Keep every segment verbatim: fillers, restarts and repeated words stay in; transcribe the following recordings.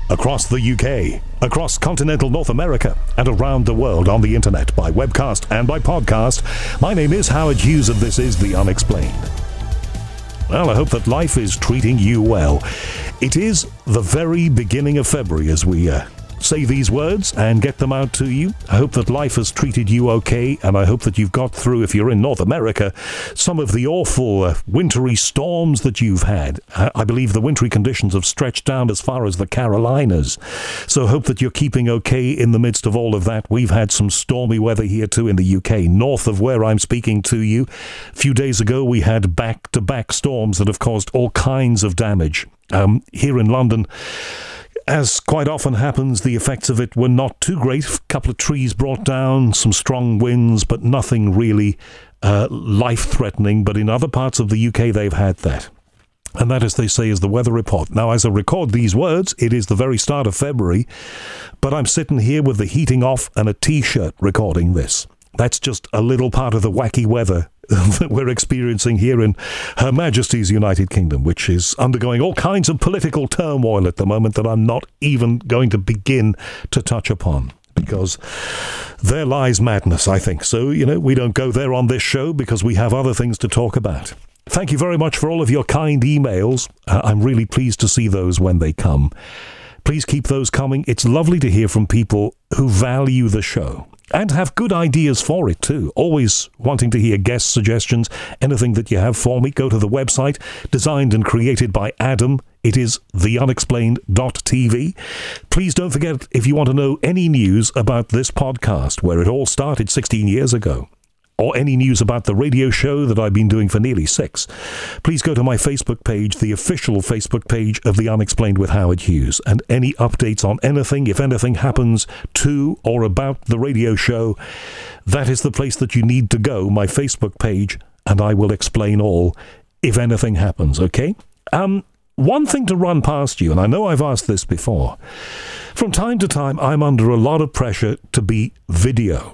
across the U K, across continental North America, and around the world on the internet by webcast and by podcast. My name is Howard Hughes, and this is The Unexplained. Well, I hope that life is treating you well. It is the very beginning of February as we uh, say these words and get them out to you. I hope that life has treated you okay, and I hope that you've got through, if you're in North America, some of the awful uh, wintry storms that you've had. I, I believe the wintry conditions have stretched down as far as the Carolinas. So I hope that you're keeping okay in the midst of all of that. We've had some stormy weather here too in the U K, north of where I'm speaking to you. A few days ago, we had back-to-back storms that have caused all kinds of damage. Um, here in London, as quite often happens, the effects of it were not too great. A couple of trees brought down, some strong winds, but nothing really uh, life-threatening. But in other parts of the U K, they've had that. And that, as they say, is the weather report. Now, as I record these words, it is the very start of February, but I'm sitting here with the heating off and a T-shirt recording this. That's just a little part of the wacky weather that we're experiencing here in Her Majesty's United Kingdom, which is undergoing all kinds of political turmoil at the moment that I'm not even going to begin to touch upon, because there lies madness, I think. So, you know, we don't go there on this show because we have other things to talk about. Thank you very much for all of your kind emails. Uh, I'm really pleased to see those when they come. Please keep those coming. It's lovely to hear from people who value the show and have good ideas for it too. Always wanting to hear guest suggestions. Anything that you have for me, go to the website, designed and created by Adam. It is the unexplained dot t v. Please don't forget, if you want to know any news about this podcast, where it all started sixteen years ago, or any news about the radio show that I've been doing for nearly six, please go to my Facebook page, the official Facebook page of The Unexplained with Howard Hughes, and any updates on anything, if anything happens to or about the radio show, that is the place that you need to go, my Facebook page, and I will explain all if anything happens, okay? Um, one thing to run past you, and I know I've asked this before. From time to time, I'm under a lot of pressure to be video.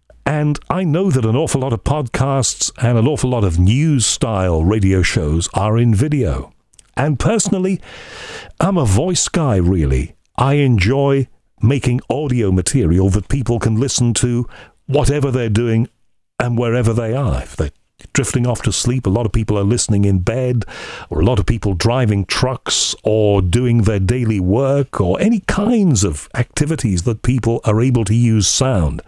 And I know that an awful lot of podcasts and an awful lot of news-style radio shows are in video. And personally, I'm a voice guy, really. I enjoy making audio material that people can listen to whatever they're doing and wherever they are. If they're drifting off to sleep, a lot of people are listening in bed, or a lot of people driving trucks or doing their daily work, or any kinds of activities that people are able to use sound.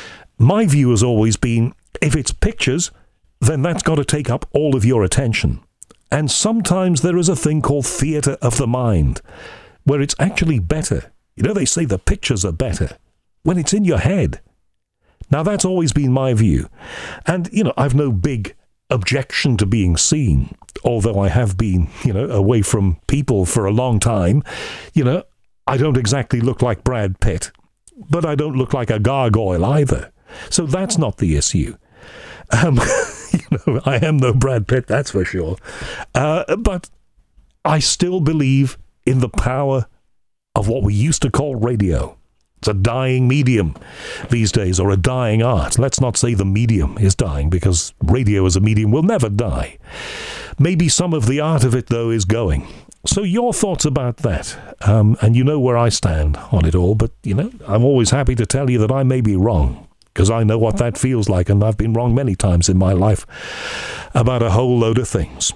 My view has always been, if it's pictures, then that's got to take up all of your attention. And sometimes there is a thing called theatre of the mind, where it's actually better. You know, they say the pictures are better when it's in your head. Now, that's always been my view. And, you know, I've no big objection to being seen, although I have been, you know, away from people for a long time. You know, I don't exactly look like Brad Pitt, but I don't look like a gargoyle either. So that's not the issue. Um, you know, I am no Brad Pitt, that's for sure. Uh, but I still believe in the power of what we used to call radio. It's a dying medium these days, or a dying art. Let's not say the medium is dying, because radio as a medium will never die. Maybe some of the art of it, though, is going. So your thoughts about that, um, and you know where I stand on it all, but, you know, I'm always happy to tell you that I may be wrong, because I know what that feels like, and I've been wrong many times in my life about a whole load of things.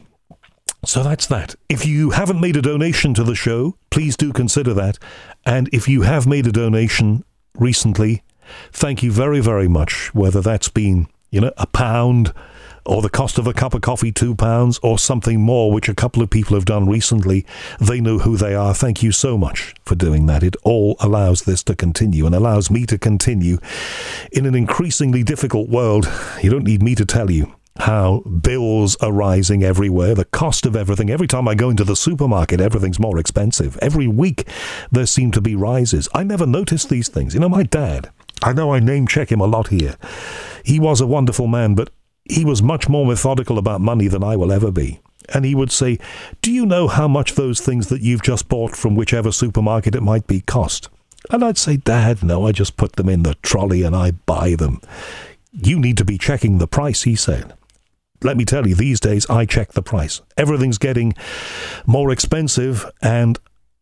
So that's that. If you haven't made a donation to the show, please do consider that. And if you have made a donation recently, thank you very, very much, whether that's been, you know, a pound, or the cost of a cup of coffee, two pounds, or something more, which a couple of people have done recently. They know who they are. Thank you so much for doing that. It all allows this to continue, and allows me to continue in an increasingly difficult world. You don't need me to tell you how bills are rising everywhere, the cost of everything. Every time I go into the supermarket, everything's more expensive. Every week there seem to be rises. I never noticed these things. You know, my dad, I know I name check him a lot here. He was a wonderful man, but he was much more methodical about money than I will ever be. And he would say, do you know how much those things that you've just bought from whichever supermarket it might be cost? And I'd say, Dad, no, I just put them in the trolley and I buy them. You need to be checking the price, he said. Let me tell you, these days I check the price. Everything's getting more expensive, and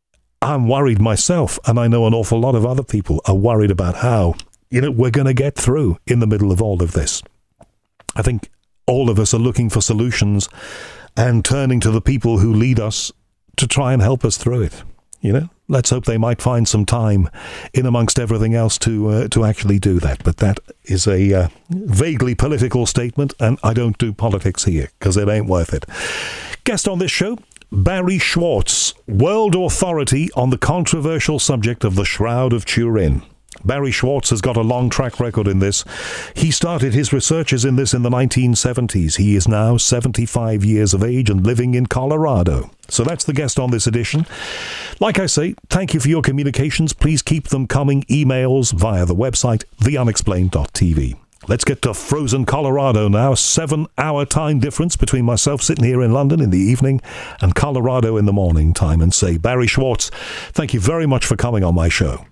I'm worried myself, and I know an awful lot of other people are worried about how, you know, we're going to get through in the middle of all of this. I think all of us are looking for solutions and turning to the people who lead us to try and help us through it. You know, let's hope they might find some time in amongst everything else to uh, to actually do that. But that is a uh, vaguely political statement, and I don't do politics here because it ain't worth it. Guest on this show, Barry Schwartz, world authority on the controversial subject of the Shroud of Turin. Barry Schwartz has got a long track record in this. He started his researches in this in the nineteen seventies. He is now seventy-five years of age and living in Colorado. So that's the guest on this edition. Like I say, thank you for your communications. Please keep them coming. Emails via the website, the unexplained dot t v. Let's get to frozen Colorado now. Seven-hour time difference between myself sitting here in London in the evening and Colorado in the morning time. And say, Barry Schwartz, thank you very much for coming on my show.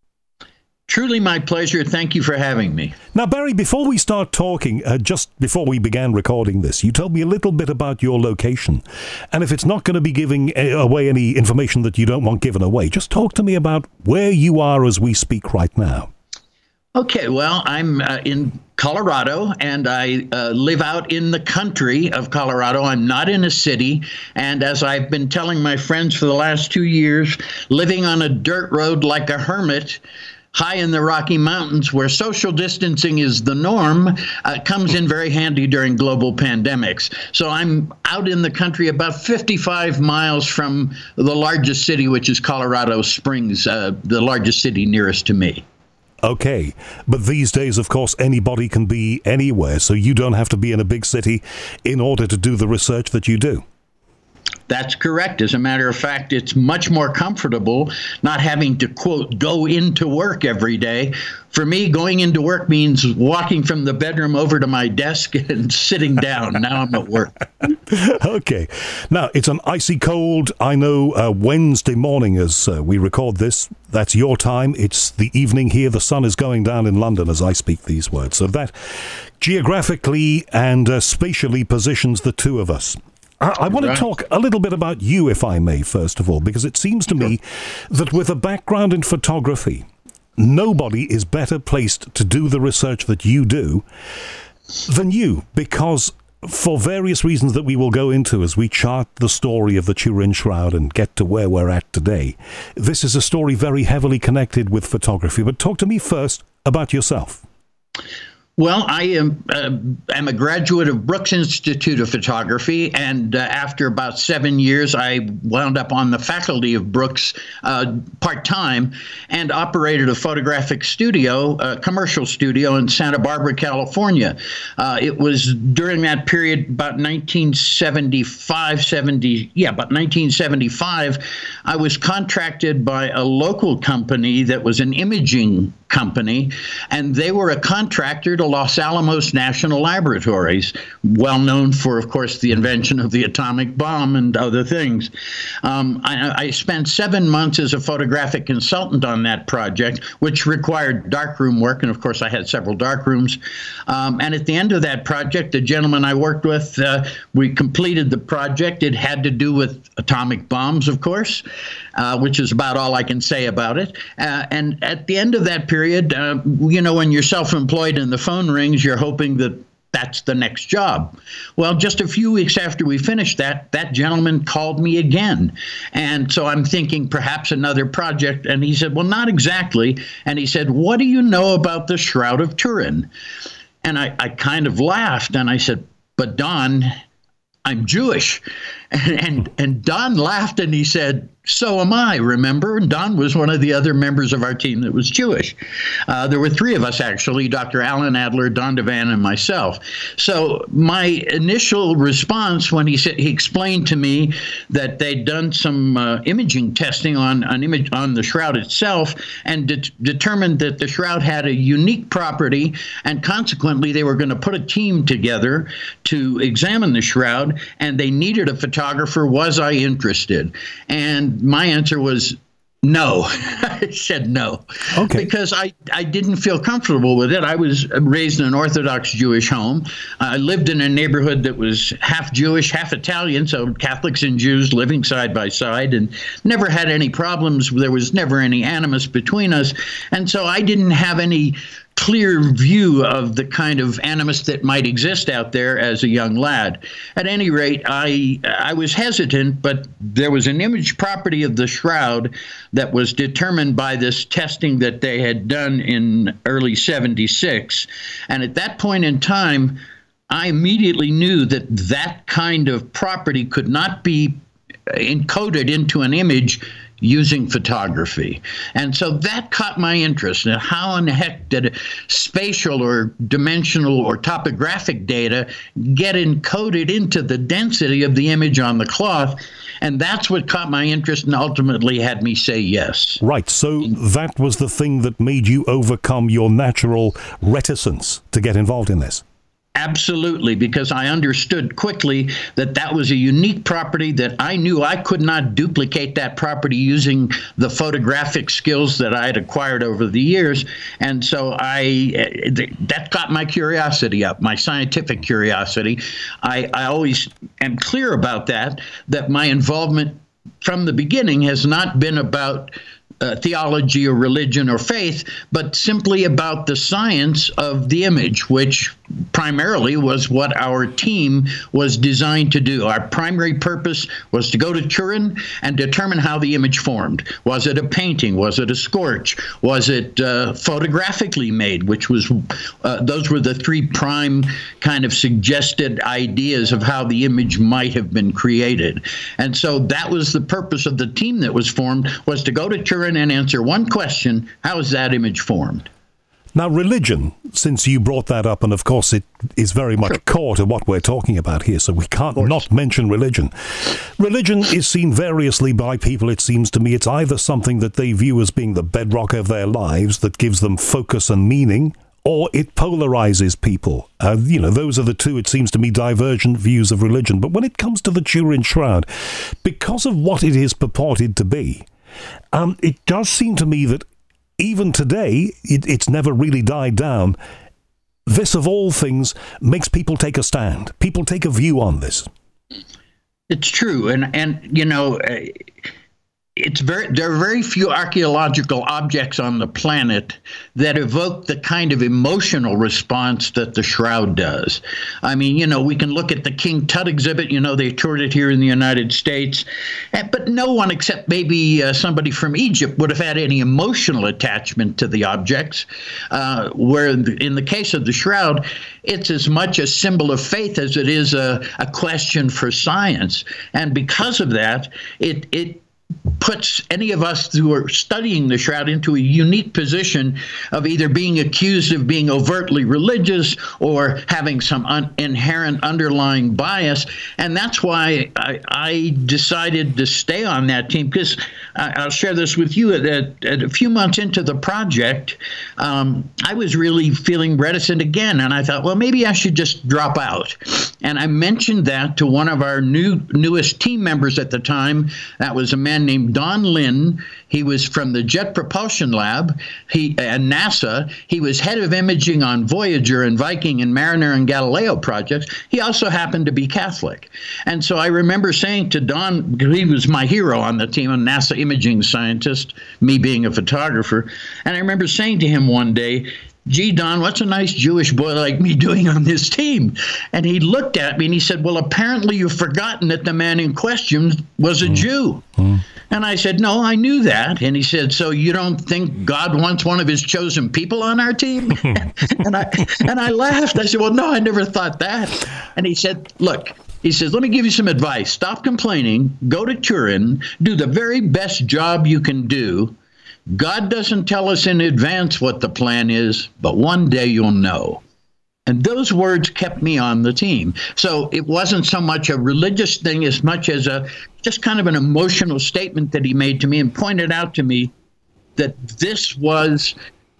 Truly my pleasure. Thank you for having me. Now, Barry, before we start talking, uh, just before we began recording this, you told me a little bit about your location. And if it's not going to be giving away any information that you don't want given away, just talk to me about where you are as we speak right now. Okay, well, I'm uh, in Colorado, and I uh, live out in the country of Colorado. I'm not in a city. And as I've been telling my friends for the last two years, living on a dirt road like a hermit, high in the Rocky Mountains, where social distancing is the norm, uh, comes in very handy during global pandemics. So I'm out in the country about fifty-five miles from the largest city, which is Colorado Springs, uh, the largest city nearest to me. Okay, but these days, of course, anybody can be anywhere, so you don't have to be in a big city in order to do the research that you do. That's correct. As a matter of fact, it's much more comfortable not having to, quote, go into work every day. For me, going into work means walking from the bedroom over to my desk and sitting down. Now I'm at work. Okay. Now, it's an icy cold, I know, uh, Wednesday morning as uh, we record this. That's your time. It's the evening here. The sun is going down in London as I speak these words. So that geographically and uh, spatially positions the two of us. I, I want right. to talk a little bit about you, if I may, first of all, because it seems to me that with a background in photography, nobody is better placed to do the research that you do than you, because for various reasons that we will go into as we chart the story of the Turin Shroud and get to where we're at today, this is a story very heavily connected with photography. But talk to me first about yourself. Well, I am uh, am a graduate of Brooks Institute of Photography, and uh, after about seven years, I wound up on the faculty of Brooks uh, part-time and operated a photographic studio, a commercial studio in Santa Barbara, California. Uh, it was during that period, about nineteen seventy-five, seventy, yeah, about nineteen seventy-five, I was contracted by a local company that was an imaging company, and they were a contractor to Los Alamos National Laboratories, well known for, of course, the invention of the atomic bomb and other things. Um, I, I spent seven months as a photographic consultant on that project, which required darkroom work, and of course I had several darkrooms. Um, and at the end of that project, the gentleman I worked with, uh, we completed the project. It had to do with atomic bombs, of course, uh, which is about all I can say about it. Uh, and at the end of that period, uh, you know, when you're self-employed and the phone rings, you're hoping that that's the next job. Well, just a few weeks after we finished that, that gentleman called me again. And so I'm thinking perhaps another project. And he said, well, not exactly. And he said, what do you know about the Shroud of Turin? And I, I kind of laughed and I said, but Don, I'm Jewish. And, and, and Don laughed and he said, so am I, remember? And Don was one of the other members of our team that was Jewish. Uh, there were three of us, actually, Doctor Alan Adler, Don Devan, and myself. So my initial response when he said, he explained to me that they'd done some uh, imaging testing on, on, image, on the shroud itself and de- determined that the shroud had a unique property, and consequently they were going to put a team together to examine the shroud, and they needed a photographer. Was I interested? And my answer was, No, I said no. Okay. Because I, I didn't feel comfortable with it. I was raised in an Orthodox Jewish home. I lived in a neighborhood that was half Jewish, half Italian, so Catholics and Jews living side by side, and never had any problems. There was never any animus between us. And so I didn't have any clear view of the kind of animus that might exist out there as a young lad. At any rate, I I was hesitant, but there was an image property of the shroud that was determined by this testing that they had done in early seventy-six. And at that point in time, I immediately knew that that kind of property could not be encoded into an image using photography. And so that caught my interest. Now, how in the heck did spatial or dimensional or topographic data get encoded into the density of the image on the cloth? And that's what caught my interest and ultimately had me say yes. Right. So that was the thing that made you overcome your natural reticence to get involved in this. Absolutely, because I understood quickly that that was a unique property that I knew I could not duplicate that property using the photographic skills that I had acquired over the years. And so I that got my curiosity up, my scientific curiosity. I, I always am clear about that, that my involvement from the beginning has not been about Uh, theology or religion or faith, but simply about the science of the image, which primarily was what our team was designed to do. Our primary purpose was to go to Turin and determine how the image formed. Was it a painting? Was it a scorch? Was it uh, photographically made, which was, uh, those were the three prime kind of suggested ideas of how the image might have been created. And so that was the purpose of the team that was formed, was to go to Turin and answer one question: how is that image formed? Now, religion, since you brought that up, and of course it is very much Sure. core to what we're talking about here, so we can't not mention religion. Religion is seen variously by people, it seems to me. It's either something that they view as being the bedrock of their lives, that gives them focus and meaning, or it polarizes people. Uh, you know, those are the two, it seems to me, divergent views of religion. But when it comes to the Turin Shroud, because of what it is purported to be, Um, it does seem to me that even today, it, it's never really died down. This, of all things, makes people take a stand. People take a view on this. It's true. And, and you know, uh, it's very there are very few archaeological objects on the planet that evoke the kind of emotional response that the shroud does. I mean, you know, we can look at the King Tut exhibit. You know, they toured it here in the United States, but no one except maybe uh, somebody from Egypt would have had any emotional attachment to the objects. Uh, where in the case of the shroud, it's as much a symbol of faith as it is a, a question for science, and because of that, it it. puts any of us who are studying the shroud into a unique position of either being accused of being overtly religious or having some un- inherent underlying bias. And that's why I, I decided to stay on that team, because I, I'll share this with you. At, at a few months into the project, um, I was really feeling reticent again. And I thought, well, maybe I should just drop out. And I mentioned that to one of our new newest team members at the time. That was a man named Don Lynn. He was from the Jet Propulsion Lab he, at NASA. He was head of imaging on Voyager and Viking and Mariner and Galileo projects. He also happened to be Catholic. And so I remember saying to Don, he was my hero on the team, a NASA imaging scientist, me being a photographer. And I remember saying to him one day, gee, Don, what's a nice Jewish boy like me doing on this team? And he looked at me and he said, well, apparently you've forgotten that the man in question was a mm. Jew. Mm. And I said, no, I knew that. And he said, so you don't think God wants one of his chosen people on our team? and I and I laughed. I said, well, no, I never thought that. And he said, look, he says, let me give you some advice. Stop complaining. Go to Turin. Do the very best job you can do. God doesn't tell us in advance what the plan is, but one day you'll know. And those words kept me on the team. So it wasn't so much a religious thing as much as a just kind of an emotional statement that he made to me and pointed out to me that this was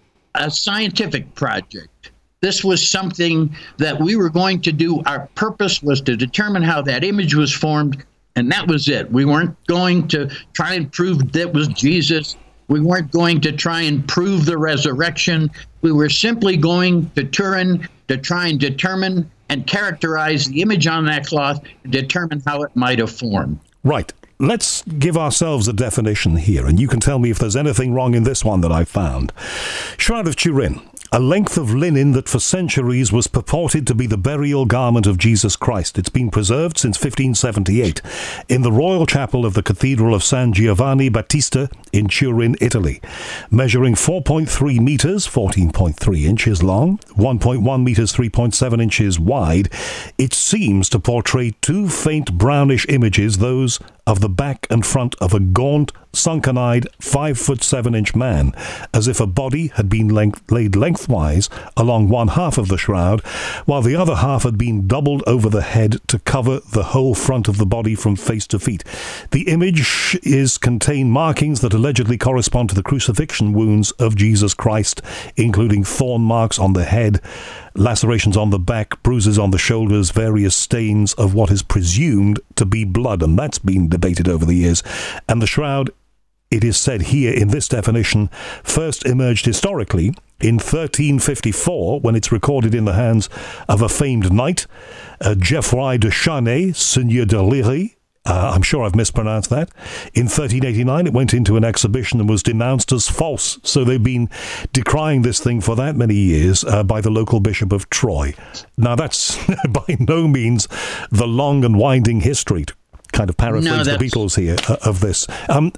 a scientific project. This was something that we were going to do. Our purpose was to determine how that image was formed, And that was it. We weren't going to try and prove that was Jesus. We weren't going to try and prove the resurrection. We were simply going to Turin to try and determine and characterize the image on that cloth and determine how it might have formed. Right. Let's give ourselves a definition here, and you can tell me if there's anything wrong in this one that I found. Shroud of Turin, a length of linen that for centuries was purported to be the burial garment of Jesus Christ. It's been preserved since fifteen seventy-eight in the Royal Chapel of the Cathedral of San Giovanni Battista in Turin, Italy. Measuring four point three meters, fourteen point three inches long, one point one meters, three point seven inches wide, it seems to portray two faint brownish images, those of the back and front of a gaunt, sunken-eyed, five foot seven inch man, as if a body had been length, laid lengthwise along one half of the shroud, while the other half had been doubled over the head to cover the whole front of the body from face to feet. The image is contain markings that allegedly correspond to the crucifixion wounds of Jesus Christ, including thorn marks on the head, lacerations on the back, bruises on the shoulders, various stains of what is presumed to be blood, and that's been debated over the years. And the shroud, it is said here in this definition, first emerged historically in thirteen fifty-four, when it's recorded in the hands of a famed knight, uh, Geoffroy de Charnay, Seigneur de Liry. Uh, I'm sure I've mispronounced that. In thirteen eighty-nine, it went into an exhibition and was denounced as false. So they've been decrying this thing for that many years uh, by the local Bishop of Troyes. Now, that's by no means the long and winding history, to kind of paraphrase no, the Beatles here, uh, of this. Um,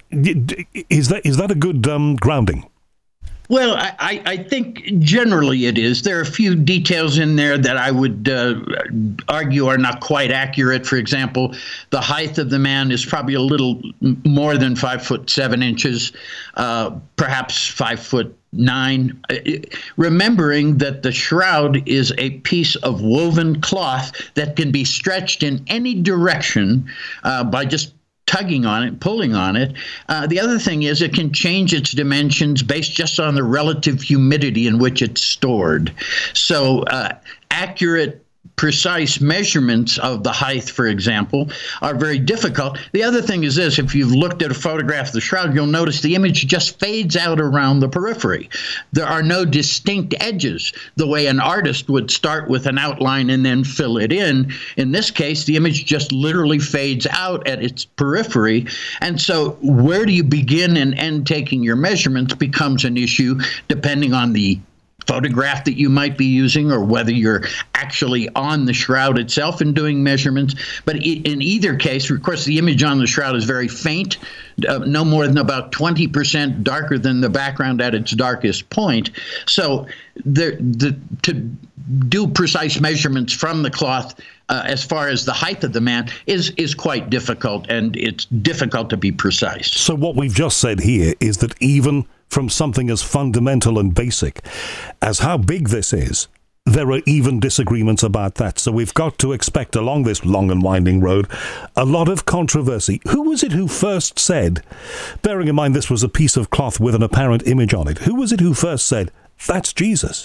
is that is that a good um, grounding? Well, I, I think generally it is. There are a few details in there that I would uh, argue are not quite accurate. For example, the height of the man is probably a little more than five foot seven inches, uh, perhaps five foot nine. Remembering that the shroud is a piece of woven cloth that can be stretched in any direction uh, by just tugging on it, pulling on it. Uh, the other thing is it can change its dimensions based just on the relative humidity in which it's stored. So uh, accurate, precise measurements of the height, for example, are very difficult. The other thing is this: if you've looked at a photograph of the shroud, you'll notice the image just fades out around the periphery. There are no distinct edges, the way an artist would start with an outline and then fill it in. In this case, the image just literally fades out at its periphery. And so where do you begin and end taking your measurements becomes an issue, depending on the photograph that you might be using, or whether you're actually on the shroud itself and doing measurements. But in either case, of course, the image on the shroud is very faint, uh, no more than about twenty percent darker than the background at its darkest point. So the, the, to do precise measurements from the cloth uh, as far as the height of the man is, is quite difficult, and it's difficult to be precise. So what we've just said here is that even from something as fundamental and basic as how big this is, there are even disagreements about that. So we've got to expect along this long and winding road a lot of controversy. Who was it who first said, bearing in mind this was a piece of cloth with an apparent image on it, who was it who first said, that's Jesus?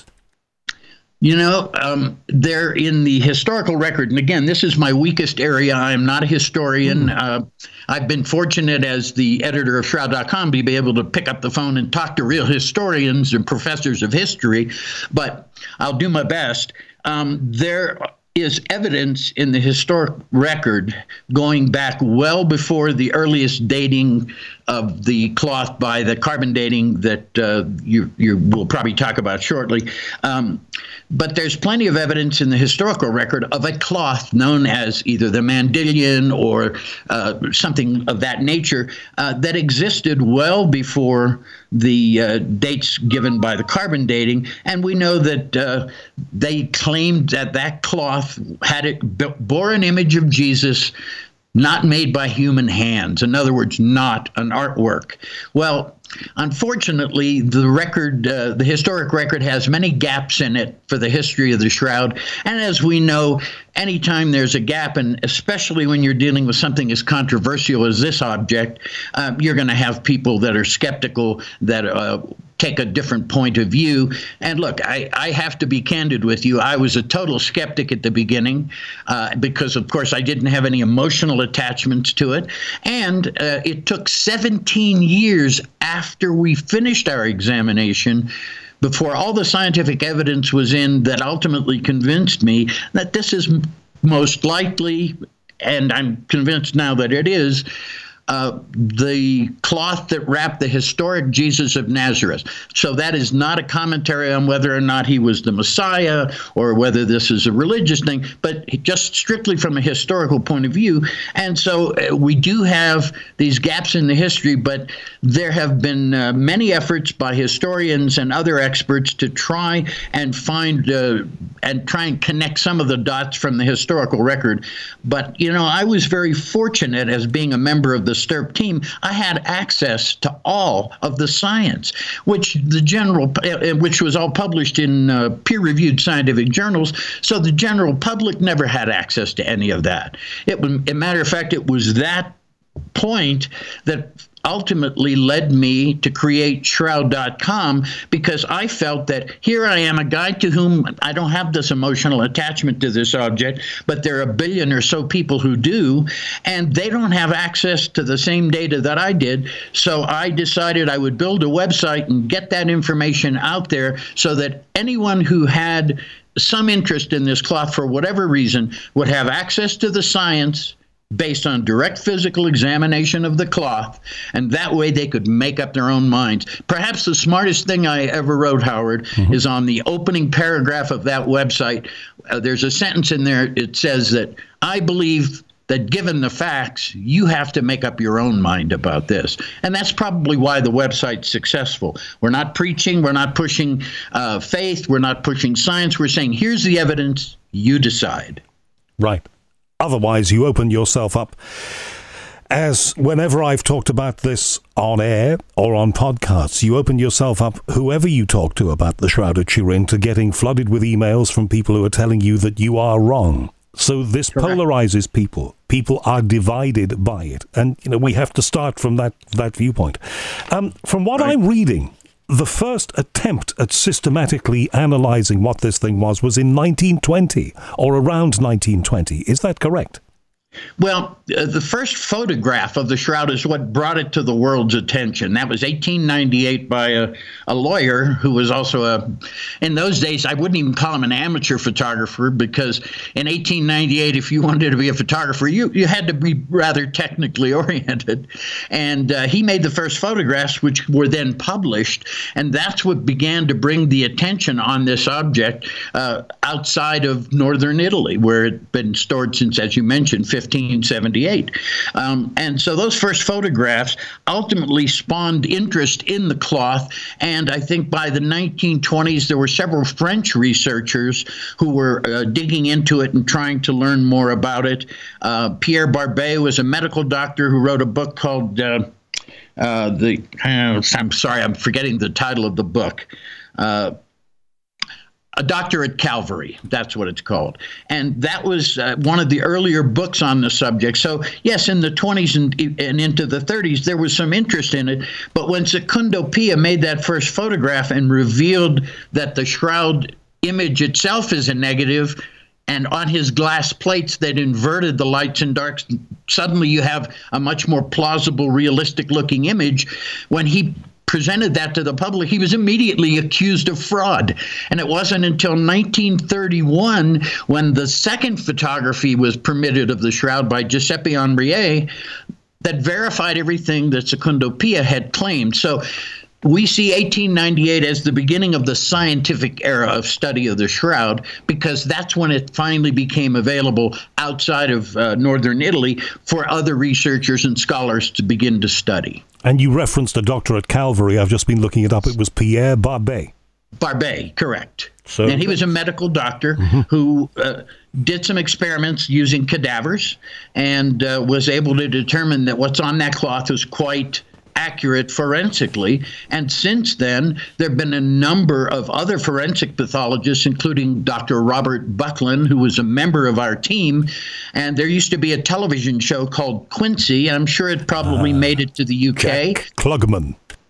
You know, um, they're in the historical record. And again, this is my weakest area. I am not a historian. Mm. Uh, I've been fortunate as the editor of Shroud dot com to be able to pick up the phone and talk to real historians and professors of history, but I'll do my best. Um, there is evidence in the historic record going back well before the earliest dating of the cloth by the carbon dating that uh, you, you will probably talk about shortly. Um, but there's plenty of evidence in the historical record of a cloth known as either the Mandylion or uh, something of that nature uh, that existed well before the uh, dates given by the carbon dating. And we know that uh, they claimed that that cloth had it bore an image of Jesus, not made by human hands. In other words, not an artwork. Well, unfortunately, the record, uh, the historic record has many gaps in it for the history of the shroud. And as we know, anytime there's a gap, and especially when you're dealing with something as controversial as this object, uh, you're going to have people that are skeptical, that uh, take a different point of view. And look, I, I have to be candid with you. I was a total skeptic at the beginning uh, because, of course, I didn't have any emotional attachments to it. And uh, it took seventeen years after we finished our examination before all the scientific evidence was in that ultimately convinced me that this is most likely, and I'm convinced now that it is, Uh, the cloth that wrapped the historic Jesus of Nazareth. So that is not a commentary on whether or not he was the Messiah or whether this is a religious thing, but just strictly from a historical point of view. And so uh, we do have these gaps in the history, but there have been uh, many efforts by historians and other experts to try and find uh, and try and connect some of the dots from the historical record. But, you know, I was very fortunate as being a member of the S T U R P team. I had access to all of the science, which the general, which was all published in uh, peer-reviewed scientific journals. So the general public never had access to any of that. It was, as a matter of fact, it was that point that ultimately led me to create Shroud dot com, because I felt that here I am, a guy to whom I don't have this emotional attachment to this object, but there are a billion or so people who do, and they don't have access to the same data that I did. So I decided I would build a website and get that information out there so that anyone who had some interest in this cloth for whatever reason would have access to the science based on direct physical examination of the cloth, and that way they could make up their own minds. Perhaps the smartest thing I ever wrote, Howard, mm-hmm. is on the opening paragraph of that website. Uh, there's a sentence in there. It says that I believe that given the facts, you have to make up your own mind about this. And that's probably why the website's successful. We're not preaching. We're not pushing uh, faith. We're not pushing science. We're saying, here's the evidence. You decide. Right. Otherwise, you open yourself up, as whenever I've talked about this on air or on podcasts, you open yourself up, whoever you talk to about the Shroud of Turin, to getting flooded with emails from people who are telling you that you are wrong. So this Correct. Polarizes people. People are divided by it. And, you know, we have to start from that, that viewpoint. Um, from what right. I'm reading, the first attempt at systematically analyzing what this thing was was in nineteen twenty, or around nineteen twenty. Is that correct? Well, uh, the first photograph of the shroud is what brought it to the world's attention. That was eighteen ninety-eight by a, a lawyer who was also a, in those days, I wouldn't even call him an amateur photographer, because in eighteen ninety-eight, if you wanted to be a photographer, you, you had to be rather technically oriented. And uh, he made the first photographs, which were then published. And that's what began to bring the attention on this object uh, outside of northern Italy, where it had been stored since, as you mentioned, fifteen seventy-eight. Um, and so those first photographs ultimately spawned interest in the cloth. And I think by the nineteen twenties, there were several French researchers who were uh, digging into it and trying to learn more about it. Uh, Pierre Barbet was a medical doctor who wrote a book called uh, uh, the, uh, I'm sorry, I'm forgetting the title of the book. Uh, A Doctor at Calvary, that's what it's called. And that was uh, one of the earlier books on the subject. So, yes, in the twenties and, and into the thirties, there was some interest in it. But when Secundo Pia made that first photograph and revealed that the shroud image itself is a negative, and on his glass plates that inverted the lights and darks, suddenly you have a much more plausible, realistic-looking image. When he presented that to the public, he was immediately accused of fraud. And it wasn't until nineteen thirty-one, when the second photography was permitted of the shroud by Giuseppe Henriet, that verified everything that Secundo Pia had claimed. So we see eighteen ninety-eight as the beginning of the scientific era of study of the shroud, because that's when it finally became available outside of uh, northern Italy for other researchers and scholars to begin to study. And you referenced a doctor at Calvary. I've just been looking it up. It was Pierre Barbet. Barbet, correct. So, and he was a medical doctor mm-hmm. who uh, did some experiments using cadavers and uh, was able to determine that what's on that cloth was quite accurate forensically. And since then, there have been a number of other forensic pathologists, including Doctor Robert Buckland, who was a member of our team. And there used to be a television show called Quincy. I'm sure it probably uh, made it to the U K. Jack Klugman.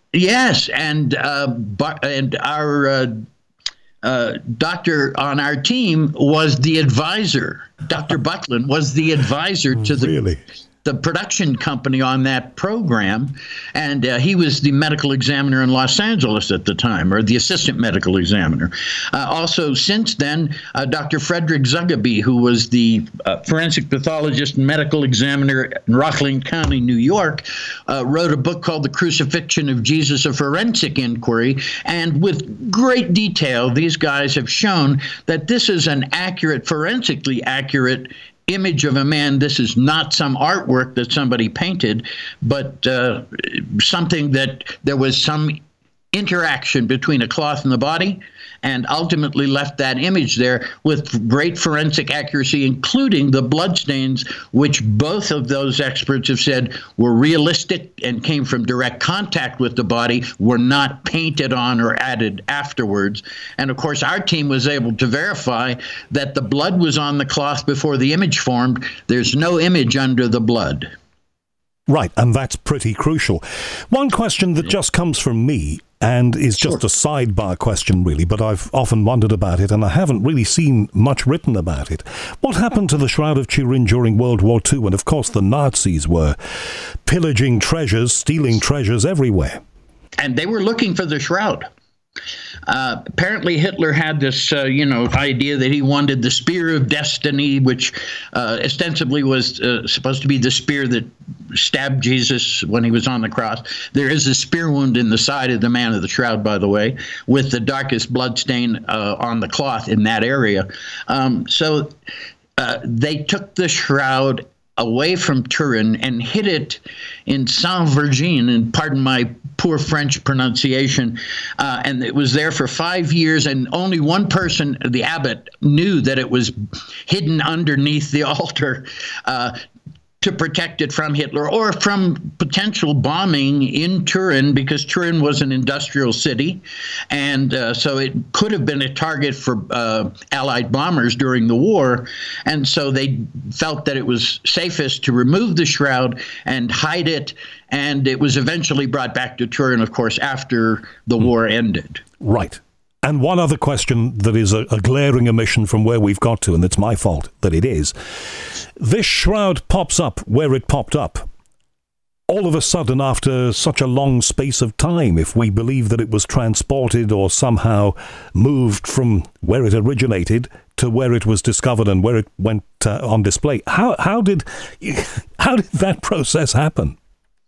Yes, and uh, and our uh, uh, doctor on our team was the advisor. Doctor Butlin was the advisor to the really? the production company on that program, and uh, he was the medical examiner in Los Angeles at the time, or the assistant medical examiner. Uh, also, since then, uh, Doctor Frederick Zugaby, who was the uh, forensic pathologist and medical examiner in Rockland County, New York, uh, wrote a book called The Crucifixion of Jesus, a Forensic Inquiry, and with great detail, these guys have shown that this is an accurate, forensically accurate image of a man. This is not some artwork that somebody painted, but uh, something that there was some interaction between a cloth and the body, and ultimately left that image there with great forensic accuracy, including the bloodstains, which both of those experts have said were realistic and came from direct contact with the body, were not painted on or added afterwards. And of course, our team was able to verify that the blood was on the cloth before the image formed. There's no image under the blood. Right, and that's pretty crucial. One question that just comes from me, and is just a sidebar question really, but I've often wondered about it, and I haven't really seen much written about it. What happened to the Shroud of Turin during World War Two? And of course the Nazis were pillaging treasures, stealing treasures everywhere. And they were looking for the shroud. Uh, apparently Hitler had this, uh, you know, idea that he wanted the spear of destiny, which uh, ostensibly was uh, supposed to be the spear that stabbed Jesus when he was on the cross. There is a spear wound in the side of the man of the shroud, by the way, with the darkest blood stain uh, on the cloth in that area. Um, so uh, they took the shroud away from Turin and hid it in Saint-Virgin, and pardon my poor French pronunciation, uh, and it was there for five years, and only one person, the abbot, knew that it was hidden underneath the altar uh, to protect it from Hitler or from potential bombing in Turin, because Turin was an industrial city, and uh, so it could have been a target for uh, Allied bombers during the war, and so they felt that it was safest to remove the shroud and hide it, and it was eventually brought back to Turin, of course, after the war ended. Right. And one other question that is a, a glaring omission from where we've got to, and it's my fault that it is. This shroud pops up where it popped up. All of a sudden, after such a long space of time, if we believe that it was transported or somehow moved from where it originated to where it was discovered and where it went uh, on display, how how did how did that process happen?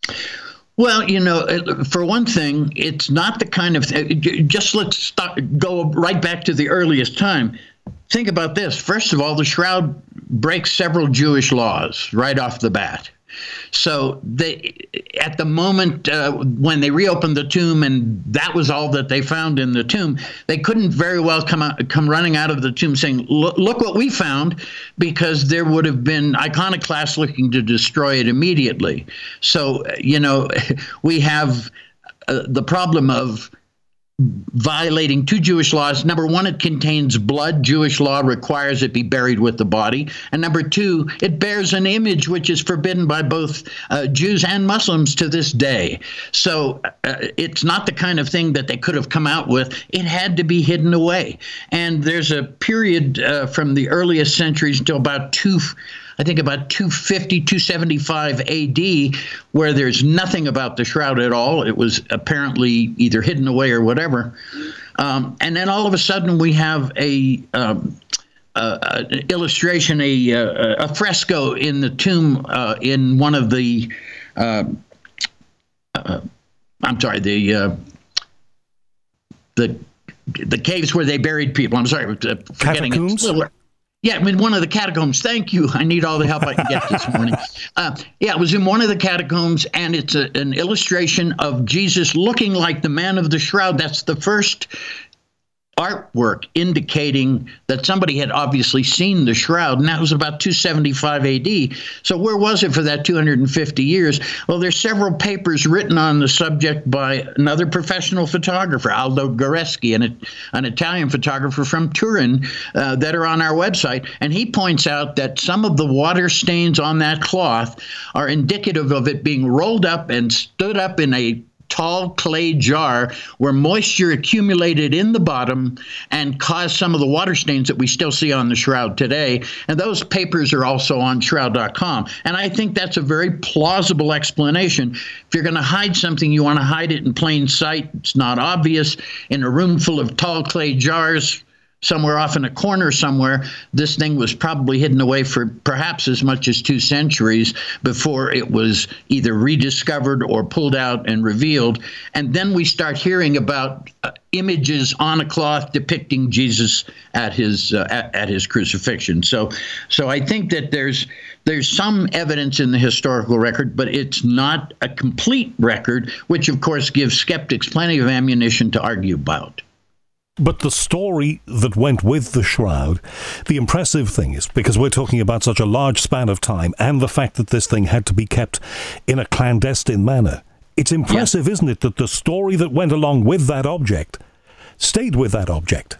Well, you know, for one thing, it's not the kind of th- just let's start, go right back to the earliest time. Think about this. First of all, the shroud breaks several Jewish laws right off the bat. So they, at the moment uh, when they reopened the tomb, and that was all that they found in the tomb, they couldn't very well come out, come running out of the tomb saying, look, look what we found, because there would have been iconoclasts looking to destroy it immediately. So, you know, we have uh, the problem of violating two Jewish laws. Number one, it contains blood. Jewish law requires it be buried with the body. And number two, it bears an image which is forbidden by both uh, Jews and Muslims to this day. So uh, it's not the kind of thing that they could have come out with. It had to be hidden away. And there's a period uh, from the earliest centuries until about two I think about two fifty, two seventy-five A D, where there's nothing about the shroud at all. It was apparently either hidden away or whatever. Um, and then all of a sudden we have a um, uh, an illustration, a, uh, a fresco in the tomb uh, in one of the, uh, uh, I'm sorry, the uh, the the caves where they buried people. I'm sorry, forgetting it. Yeah, I mean, one of the catacombs. Thank you. I need all the help I can get this morning. Uh, yeah, it was in one of the catacombs, and it's a, an illustration of Jesus looking like the man of the shroud. That's the first artwork indicating that somebody had obviously seen the shroud, and that was about two seventy-five A D. So where was it for that two hundred fifty years? Well, there's several papers written on the subject by another professional photographer, Aldo Goreschi, an, an Italian photographer from Turin, uh, that are on our website, and he points out that some of the water stains on that cloth are indicative of it being rolled up and stood up in a tall clay jar where moisture accumulated in the bottom and caused some of the water stains that we still see on the shroud today. And those papers are also on shroud dot com. And I think that's a very plausible explanation. If you're going to hide something, you want to hide it in plain sight. It's not obvious. In a room full of tall clay jars, somewhere off in a corner somewhere, this thing was probably hidden away for perhaps as much as two centuries before it was either rediscovered or pulled out and revealed. And then we start hearing about uh, images on a cloth depicting Jesus at his uh, at, at his crucifixion. So, so I think that there's there's some evidence in the historical record, but it's not a complete record, which of course gives skeptics plenty of ammunition to argue about. But the story that went with the shroud, the impressive thing is, because we're talking about such a large span of time and the fact that this thing had to be kept in a clandestine manner, it's impressive, yeah. isn't it, that the story that went along with that object stayed with that object?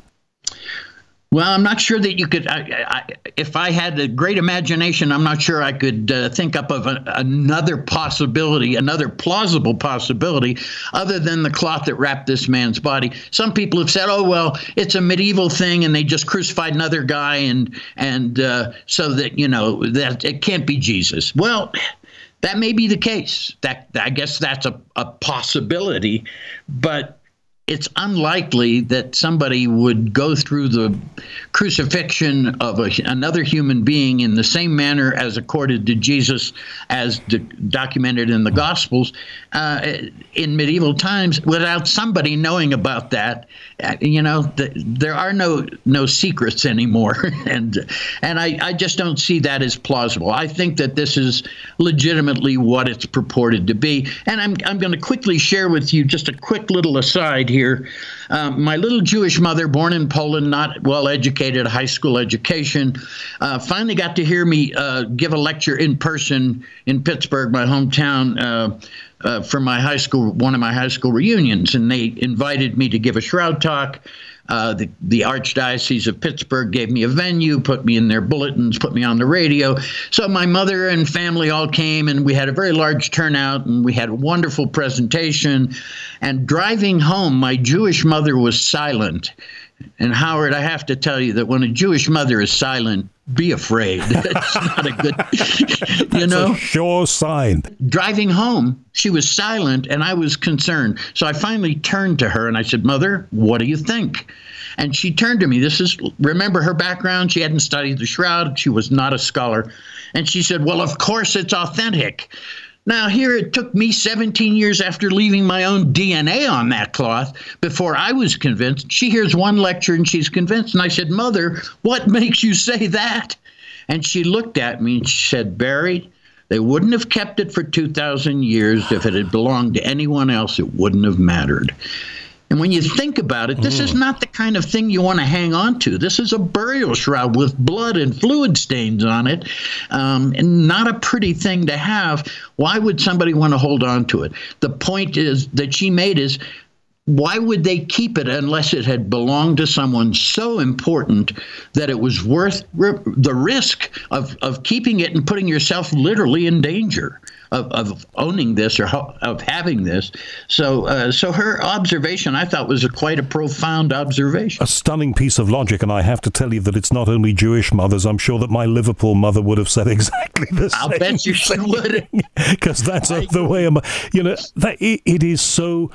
Well, I'm not sure that you could, I, I, if I had a great imagination, I'm not sure I could uh, think up of a, another possibility, another plausible possibility, other than the cloth that wrapped this man's body. Some people have said, oh, well, it's a medieval thing, and they just crucified another guy, and and uh, so that, you know, that it can't be Jesus. Well, that may be the case. That I guess that's a, a possibility, but it's unlikely that somebody would go through the crucifixion of a, another human being in the same manner as accorded to Jesus, as do, documented in the Gospels, uh, in medieval times, without somebody knowing about that. Uh, you know, the, there are no no secrets anymore, and and I, I just don't see that as plausible. I think that this is legitimately what it's purported to be, and I'm I'm going to quickly share with you just a quick little aside here. Here. Um, my little Jewish mother, born in Poland, not well-educated, high school education, uh, finally got to hear me uh, give a lecture in person in Pittsburgh, my hometown, uh, uh, for my high school, one of my high school reunions. And they invited me to give a shroud talk. Uh, the, the Archdiocese of Pittsburgh gave me a venue, put me in their bulletins, put me on the radio. So my mother and family all came, and we had a very large turnout, and we had a wonderful presentation. And driving home, my Jewish mother was silent. And Howard, I have to tell you that when a Jewish mother is silent, be afraid. It's not a good, you know. That's a sure sign. Driving home, she was silent, and I was concerned. So I finally turned to her, and I said, Mother, what do you think? And she turned to me. This is, remember her background? She hadn't studied the shroud. She was not a scholar. And she said, well, of course it's authentic. Now, here it took me seventeen years after leaving my own D N A on that cloth before I was convinced. She hears one lecture and she's convinced. And I said, Mother, what makes you say that? And she looked at me and she said, Barry, they wouldn't have kept it for two thousand years. If it had belonged to anyone else, it wouldn't have mattered. And when you think about it, this mm. is not the kind of thing you want to hang on to. This is a burial shroud with blood and fluid stains on it, um, and not a pretty thing to have. Why would somebody want to hold on to it? The point is that she made is, why would they keep it unless it had belonged to someone so important that it was worth r- the risk of, of keeping it and putting yourself literally in danger of, of owning this or ho- of having this? So uh, so her observation, I thought, was a quite a profound observation. A stunning piece of logic, and I have to tell you that it's not only Jewish mothers. I'm sure that my Liverpool mother would have said exactly the I'll same. I'll bet you she would. Because that's I, the way, I'm, you know, that it, it is so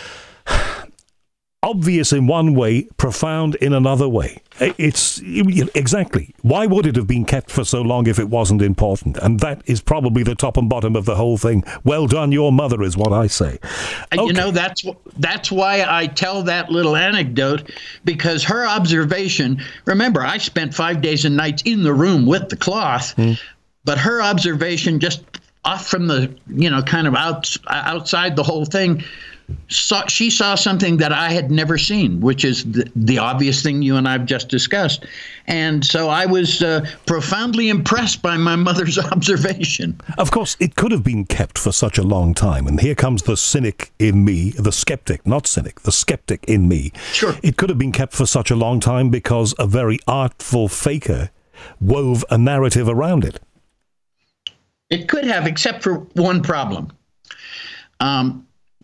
obvious in one way, profound in another way. It's exactly. Why would it have been kept for so long if it wasn't important? And that is probably the top and bottom of the whole thing. Well done, your mother, is what I say. Okay. You know, that's that's why I tell that little anecdote, because her observation, remember, I spent five days and nights in the room with the cloth, mm. but her observation just off from the, you know, kind of out, outside the whole thing, Saw, she saw something that I had never seen, which is the, the obvious thing you and I have just discussed. And so I was uh, profoundly impressed by my mother's observation. Of course, it could have been kept for such a long time. And here comes the cynic in me, the skeptic, not cynic, the skeptic in me. Sure. It could have been kept for such a long time because a very artful faker wove a narrative around it. It could have, except for one problem. Um,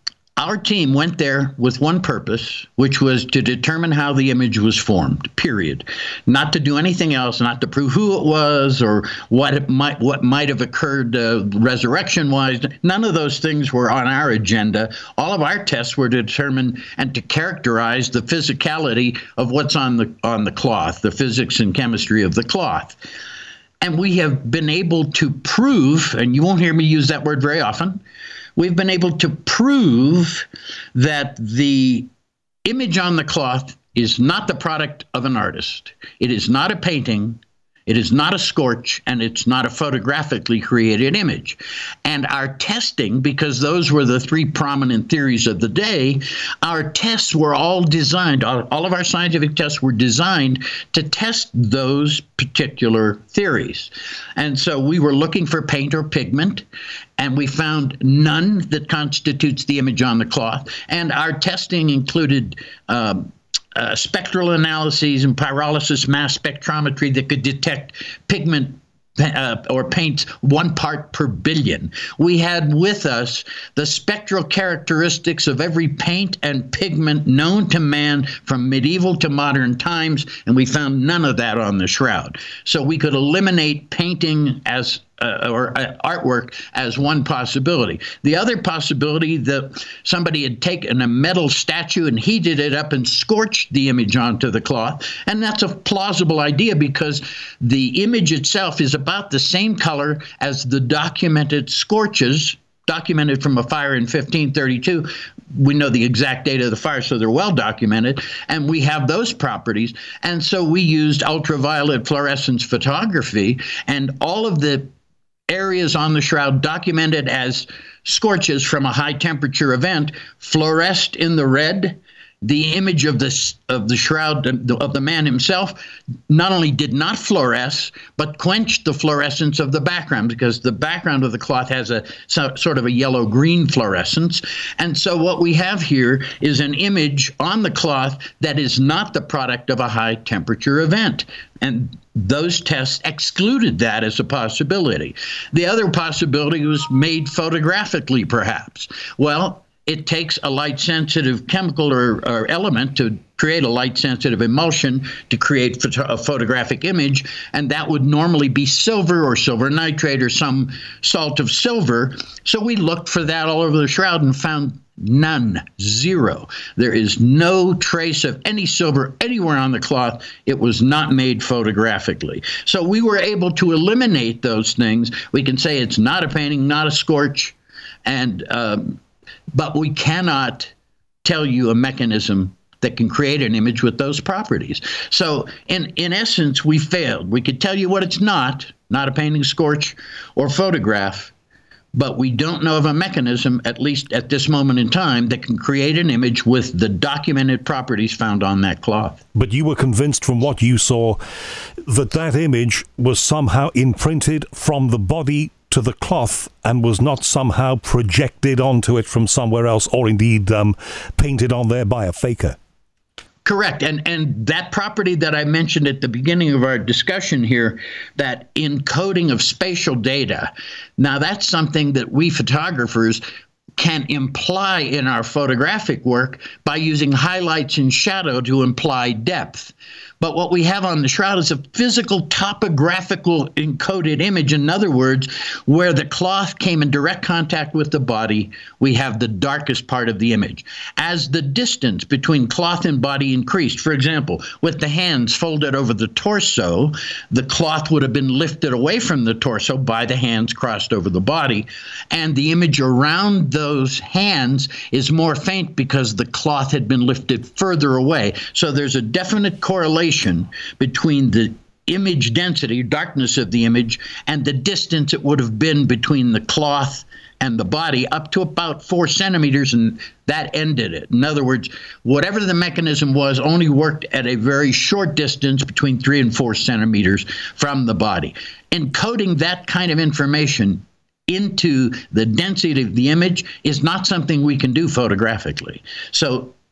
our team went there with one purpose, which was to determine how the image was formed, period. Not to do anything else, not to prove who it was or what it might what might have occurred uh, resurrection-wise. None of those things were on our agenda. All of our tests were to determine and to characterize the physicality of what's on the on the cloth, the physics and chemistry of the cloth. And we have been able to prove, and you won't hear me use that word very often, we've been able to prove that the image on the cloth is not the product of an artist. It is not a painting. It is not a scorch, and it's not a photographically created image. And our testing, because those were the three prominent theories of the day, our tests were all designed, all, all of our scientific tests were designed to test those particular theories. And so we were looking for paint or pigment, and we found none that constitutes the image on the cloth. And our testing included um, Uh, spectral analyses and pyrolysis mass spectrometry that could detect pigment uh, or paints one part per billion. We had with us the spectral characteristics of every paint and pigment known to man from medieval to modern times, and we found none of that on the shroud. So we could eliminate painting as Uh, or uh, artwork as one possibility. The other possibility, that somebody had taken a metal statue and heated it up and scorched the image onto the cloth. And that's a plausible idea because the image itself is about the same color as the documented scorches documented from a fire in fifteen thirty-two. We know the exact date of the fire, so they're well documented, and we have those properties. And so we used ultraviolet fluorescence photography, and all of the areas on the shroud documented as scorches from a high temperature event fluoresced in the red. The image of this of the shroud of the man himself not only did not fluoresce, but quenched the fluorescence of the background, because the background of the cloth has a so, sort of a yellow-green fluorescence. And so what we have here is an image on the cloth that is not the product of a high-temperature event. And those tests excluded that as a possibility. The other possibility was made photographically, perhaps. Well, it takes a light-sensitive chemical or, or element to create a light-sensitive emulsion to create photo- a photographic image, and that would normally be silver or silver nitrate or some salt of silver. So we looked for that all over the shroud and found none, zero. There is no trace of any silver anywhere on the cloth. It was not made photographically. So we were able to eliminate those things. We can say it's not a painting, not a scorch, and um, but we cannot tell you a mechanism that can create an image with those properties. So in, in essence, we failed. We could tell you what it's not, not a painting, scorch, or photograph, but we don't know of a mechanism, at least at this moment in time, that can create an image with the documented properties found on that cloth. But you were convinced from what you saw that that image was somehow imprinted from the body to the cloth and was not somehow projected onto it from somewhere else, or indeed um, painted on there by a faker. Correct. And and that property that I mentioned at the beginning of our discussion here, that encoding of spatial data, now that's something that we photographers can imply in our photographic work by using highlights and shadow to imply depth. But what we have on the shroud is a physical topographical encoded image. In other words, where the cloth came in direct contact with the body, we have the darkest part of the image. As the distance between cloth and body increased, for example, with the hands folded over the torso, the cloth would have been lifted away from the torso by the hands crossed over the body. And the image around those hands is more faint because the cloth had been lifted further away. So there's a definite correlation between the image density, darkness of the image, and the distance it would have been between the cloth and the body, up to about four centimeters, and that ended it. In other words, whatever the mechanism was only worked at a very short distance, between three and four centimeters from the body. Encoding that kind of information into the density of the image is not something we can do photographically. So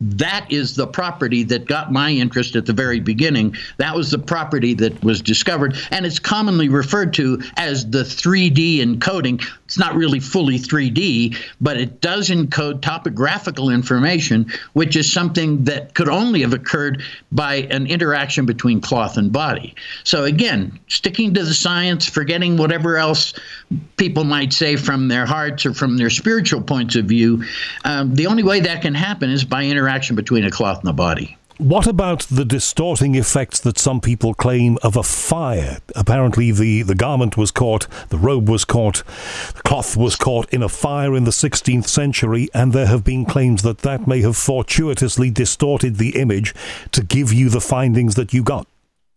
that is the property that got my interest at the very beginning. That was the property that was discovered, and it's commonly referred to as the three D encoding. It's not really fully three D, but it does encode topographical information, which is something that could only have occurred by an interaction between cloth and body. So again, sticking to the science, forgetting whatever else people might say from their hearts or from their spiritual points of view, um, the only way that can happen is by interaction between a cloth and a body. What about the distorting effects that some people claim of a fire? Apparently the, the garment was caught, the robe was caught, the cloth was caught in a fire in the sixteenth century, and there have been claims that that may have fortuitously distorted the image to give you the findings that you got.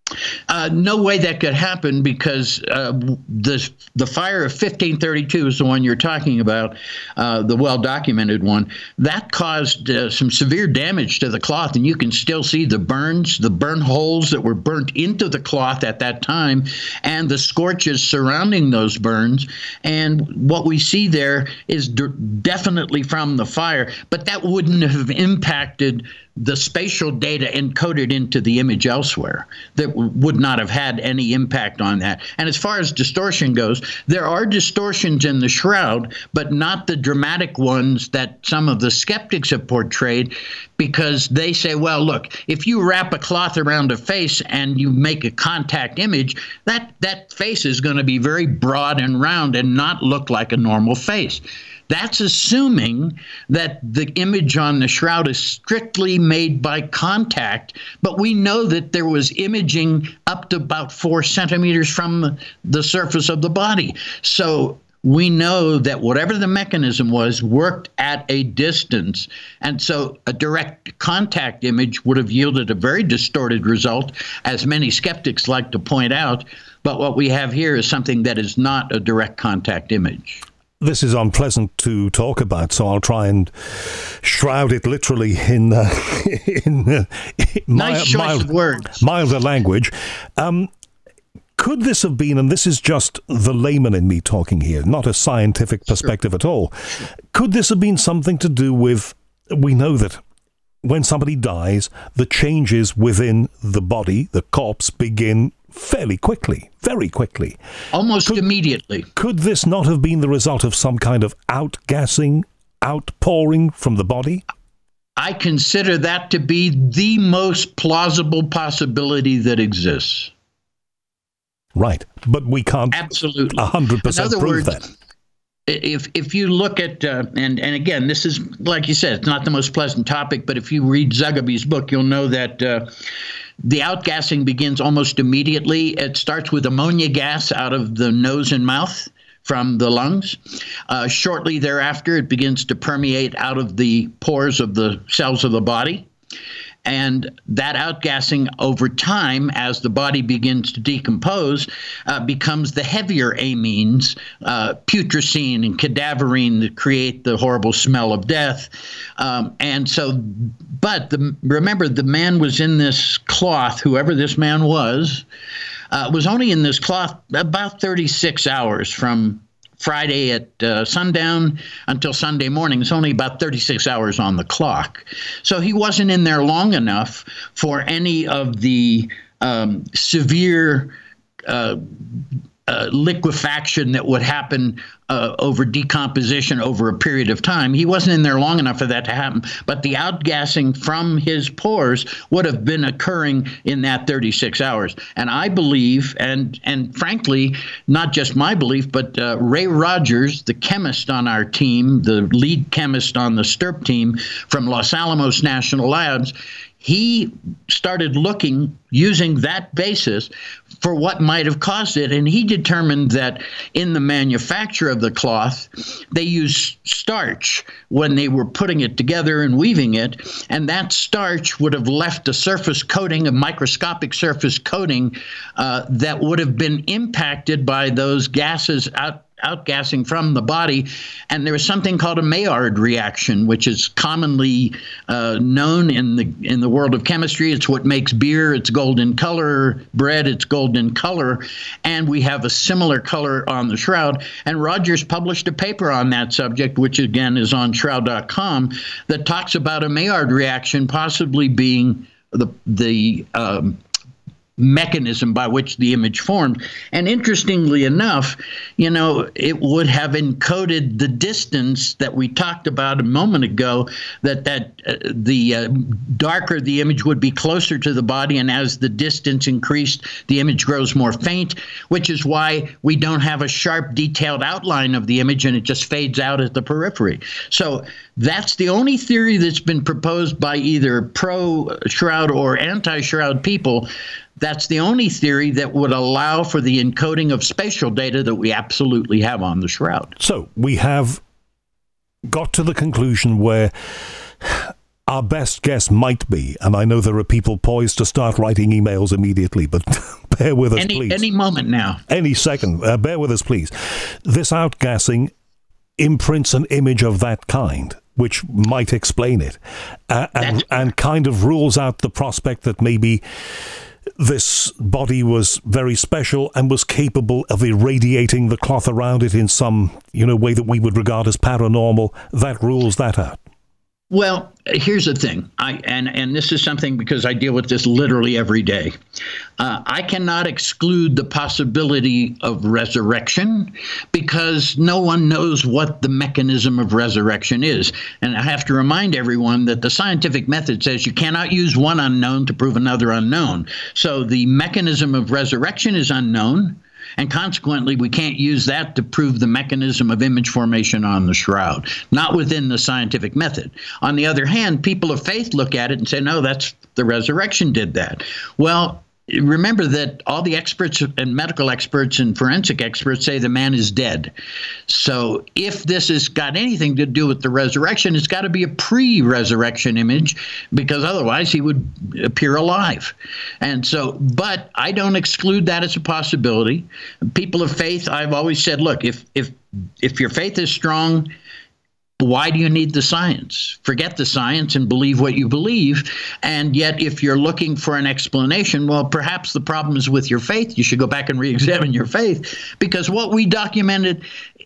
Uh, no way that could happen, because uh, the the fire of fifteen thirty-two is the one you're talking about, uh, the well-documented one. That caused uh, some severe damage to the cloth, and you can still see the burns, the burn holes that were burnt into the cloth at that time, and the scorches surrounding those burns. And what we see there is d- definitely from the fire, but that wouldn't have impacted the spatial data encoded into the image elsewhere. That w- would not have had any impact on that. And as far as distortion goes, there are distortions in the shroud, but not the dramatic ones that some of the skeptics have portrayed, because they say, well, look, if you wrap a cloth around a face and you make a contact image, that, that face is going to be very broad and round and not look like a normal face. That's assuming that the image on the shroud is strictly made by contact, but we know that there was imaging up to about four centimeters from the, the surface of the body. So we know that whatever the mechanism was worked at a distance. And so a direct contact image would have yielded a very distorted result, as many skeptics like to point out. But what we have here is something that is not a direct contact image. This is unpleasant to talk about, so I'll try and shroud it literally in, uh, in uh, nice mild, choice mild, of words. milder language. Um, could this have been, and this is just the layman in me talking here, not a scientific perspective sure. at all, could this have been something to do with, we know that when somebody dies, the changes within the body, the corpse, begin fairly quickly, very quickly. Almost could, immediately. Could this not have been the result of some kind of outgassing, outpouring from the body? I consider that to be the most plausible possibility that exists. Right, but we can't absolutely one hundred percent prove words, that. If if you look at, uh, and, and again, this is, like you said, it's not the most pleasant topic, but if you read Zuckerby's book, you'll know that uh, the outgassing begins almost immediately. It starts with ammonia gas out of the nose and mouth from the lungs. Uh, shortly thereafter, it begins to permeate out of the pores of the cells of the body. And that outgassing over time, as the body begins to decompose, uh, becomes the heavier amines, uh, putrescine and cadaverine, that create the horrible smell of death. Um, and so, but the, remember, the man was in this cloth, whoever this man was, uh, was only in this cloth about thirty-six hours from Friday at uh, sundown until Sunday morning. It's only about thirty-six hours on the clock. So he wasn't in there long enough for any of the um, severe uh, uh, liquefaction that would happen uh, over decomposition over a period of time. He wasn't in there long enough for that to happen. But the outgassing from his pores would have been occurring in that thirty-six hours. And I believe, and and frankly, not just my belief, but uh, Ray Rogers, the chemist on our team, the lead chemist on the STURP team from Los Alamos National Labs, he started looking, using that basis, for what might have caused it. And he determined that in the manufacture of the cloth, they used starch when they were putting it together and weaving it. And that starch would have left a surface coating, a microscopic surface coating, uh, that would have been impacted by those gases out outgassing from the body. And there was something called a Maillard reaction, which is commonly uh, known in the in the world of chemistry. It's what makes beer. It's golden color. Bread, it's golden color. And we have a similar color on the shroud. And Rogers published a paper on that subject, which again is on shroud dot com, that talks about a Maillard reaction possibly being the the um, mechanism by which the image formed. And interestingly enough, you know, it would have encoded the distance that we talked about a moment ago, that that uh, the uh, darker the image would be closer to the body, and as the distance increased, the image grows more faint, which is why we don't have a sharp, detailed outline of the image, and it just fades out at the periphery. So that's the only theory that's been proposed by either pro-shroud or anti-shroud people. That's the only theory that would allow for the encoding of spatial data that we absolutely have on the shroud. So we have got to the conclusion where our best guess might be, and I know there are people poised to start writing emails immediately, but bear with us, any, please. Any moment now. Any second. Uh, bear with us, please. This outgassing imprints an image of that kind, which might explain it, uh, and, and kind of rules out the prospect that maybe this body was very special and was capable of irradiating the cloth around it in some, you know, way that we would regard as paranormal. That rules that out. Well, here's the thing, I and, and this is something because I deal with this literally every day. Uh, I cannot exclude the possibility of resurrection because no one knows what the mechanism of resurrection is. And I have to remind everyone that the scientific method says you cannot use one unknown to prove another unknown. So the mechanism of resurrection is unknown. And consequently, we can't use that to prove the mechanism of image formation on the shroud, not within the scientific method. On the other hand, people of faith look at it and say, no, that's the resurrection did that. Well, remember that all the experts and medical experts and forensic experts say the man is dead. So if this has got anything to do with the resurrection, it's got to be a pre-resurrection image, because otherwise he would appear alive. And so, but I don't exclude that as a possibility. People of faith, I've always said, look, if if if your faith is strong, why do you need the science? Forget the science and believe what you believe. And yet, if you're looking for an explanation, well, perhaps the problem is with your faith. You should go back and re-examine your faith, because what we documented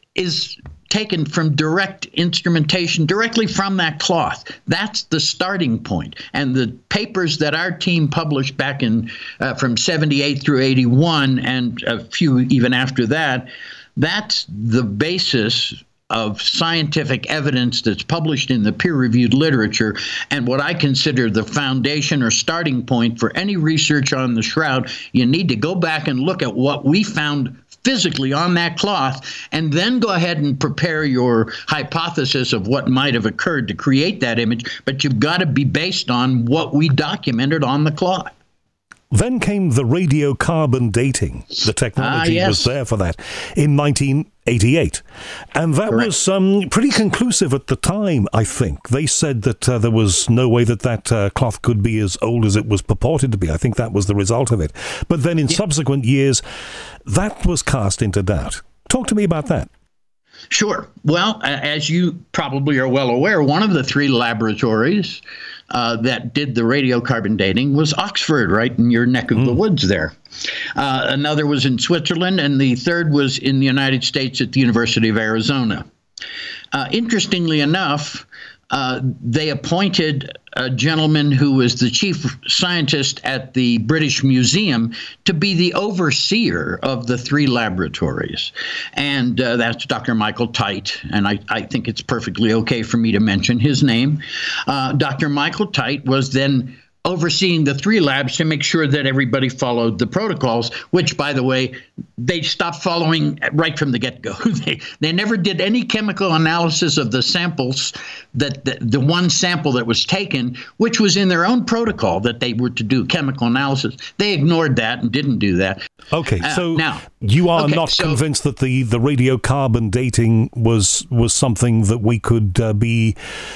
is taken from direct instrumentation, directly from that cloth. That's the starting point. And the papers that our team published back in uh, from seventy-eight through eighty-one, and a few even after that, that's the basis of scientific evidence that's published in the peer-reviewed literature, and what I consider the foundation or starting point for any research on the shroud. You need to go back and look at what we found physically on that cloth, and then go ahead and prepare your hypothesis of what might have occurred to create that image, but you've got to be based on what we documented on the cloth. Then came the radiocarbon dating. The technology ah, yes. was there for that in nineteen eighty-eight. And that Correct. was um, pretty conclusive at the time, I think. They said that uh, there was no way that that uh, cloth could be as old as it was purported to be. I think that was the result of it. But then in yeah. subsequent years, that was cast into doubt. Talk to me about that. Sure. Well, as you probably are well aware, one of the three laboratories uh, that did the radiocarbon dating was Oxford, right in your neck of mm. the woods there. Uh, another was in Switzerland, and the third was in the United States at the University of Arizona. Uh, interestingly enough, uh, they appointed a gentleman who was the chief scientist at the British Museum to be the overseer of the three laboratories. And uh, that's Doctor Michael Tite. And I, I think it's perfectly okay for me to mention his name. Uh, Doctor Michael Tite was then overseeing the three labs to make sure that everybody followed the protocols, which, by the way, they stopped following right from the get-go. they, they never did any chemical analysis of the samples, that the, the one sample that was taken, which was in their own protocol that they were to do chemical analysis. They ignored that and didn't do that. Okay, so uh, now, you are okay, not so, convinced that the, the radiocarbon dating was, was something that we could uh, be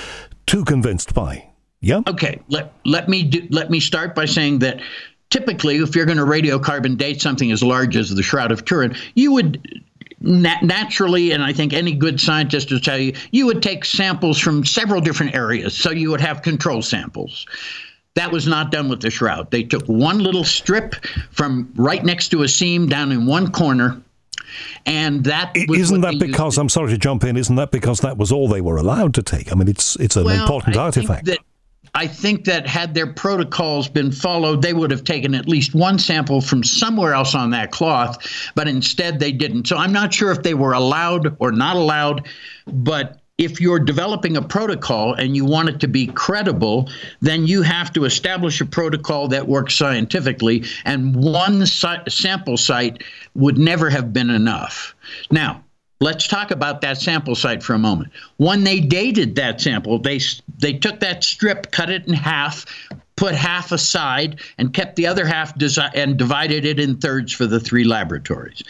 too convinced by? Yeah. Okay. Let let me do, let me start by saying that typically, if you're going to radiocarbon date something as large as the Shroud of Turin, you would nat- naturally, and I think any good scientist will tell you, you would take samples from several different areas. So you would have control samples. That was not done with the shroud. They took one little strip from right next to a seam down in one corner. And that was isn't that because, I'm sorry to jump in, isn't that because that was all they were allowed to take? I mean, it's it's an well, important I artifact. Think that, I think that had their protocols been followed, they would have taken at least one sample from somewhere else on that cloth, but instead they didn't. So I'm not sure if they were allowed or not allowed, but if you're developing a protocol and you want it to be credible, then you have to establish a protocol that works scientifically, and one si- sample site would never have been enough. Now, let's talk about that sample site for a moment. When they dated that sample, they they took that strip, cut it in half, put half aside, and kept the other half desi- and divided it in thirds for the three laboratories.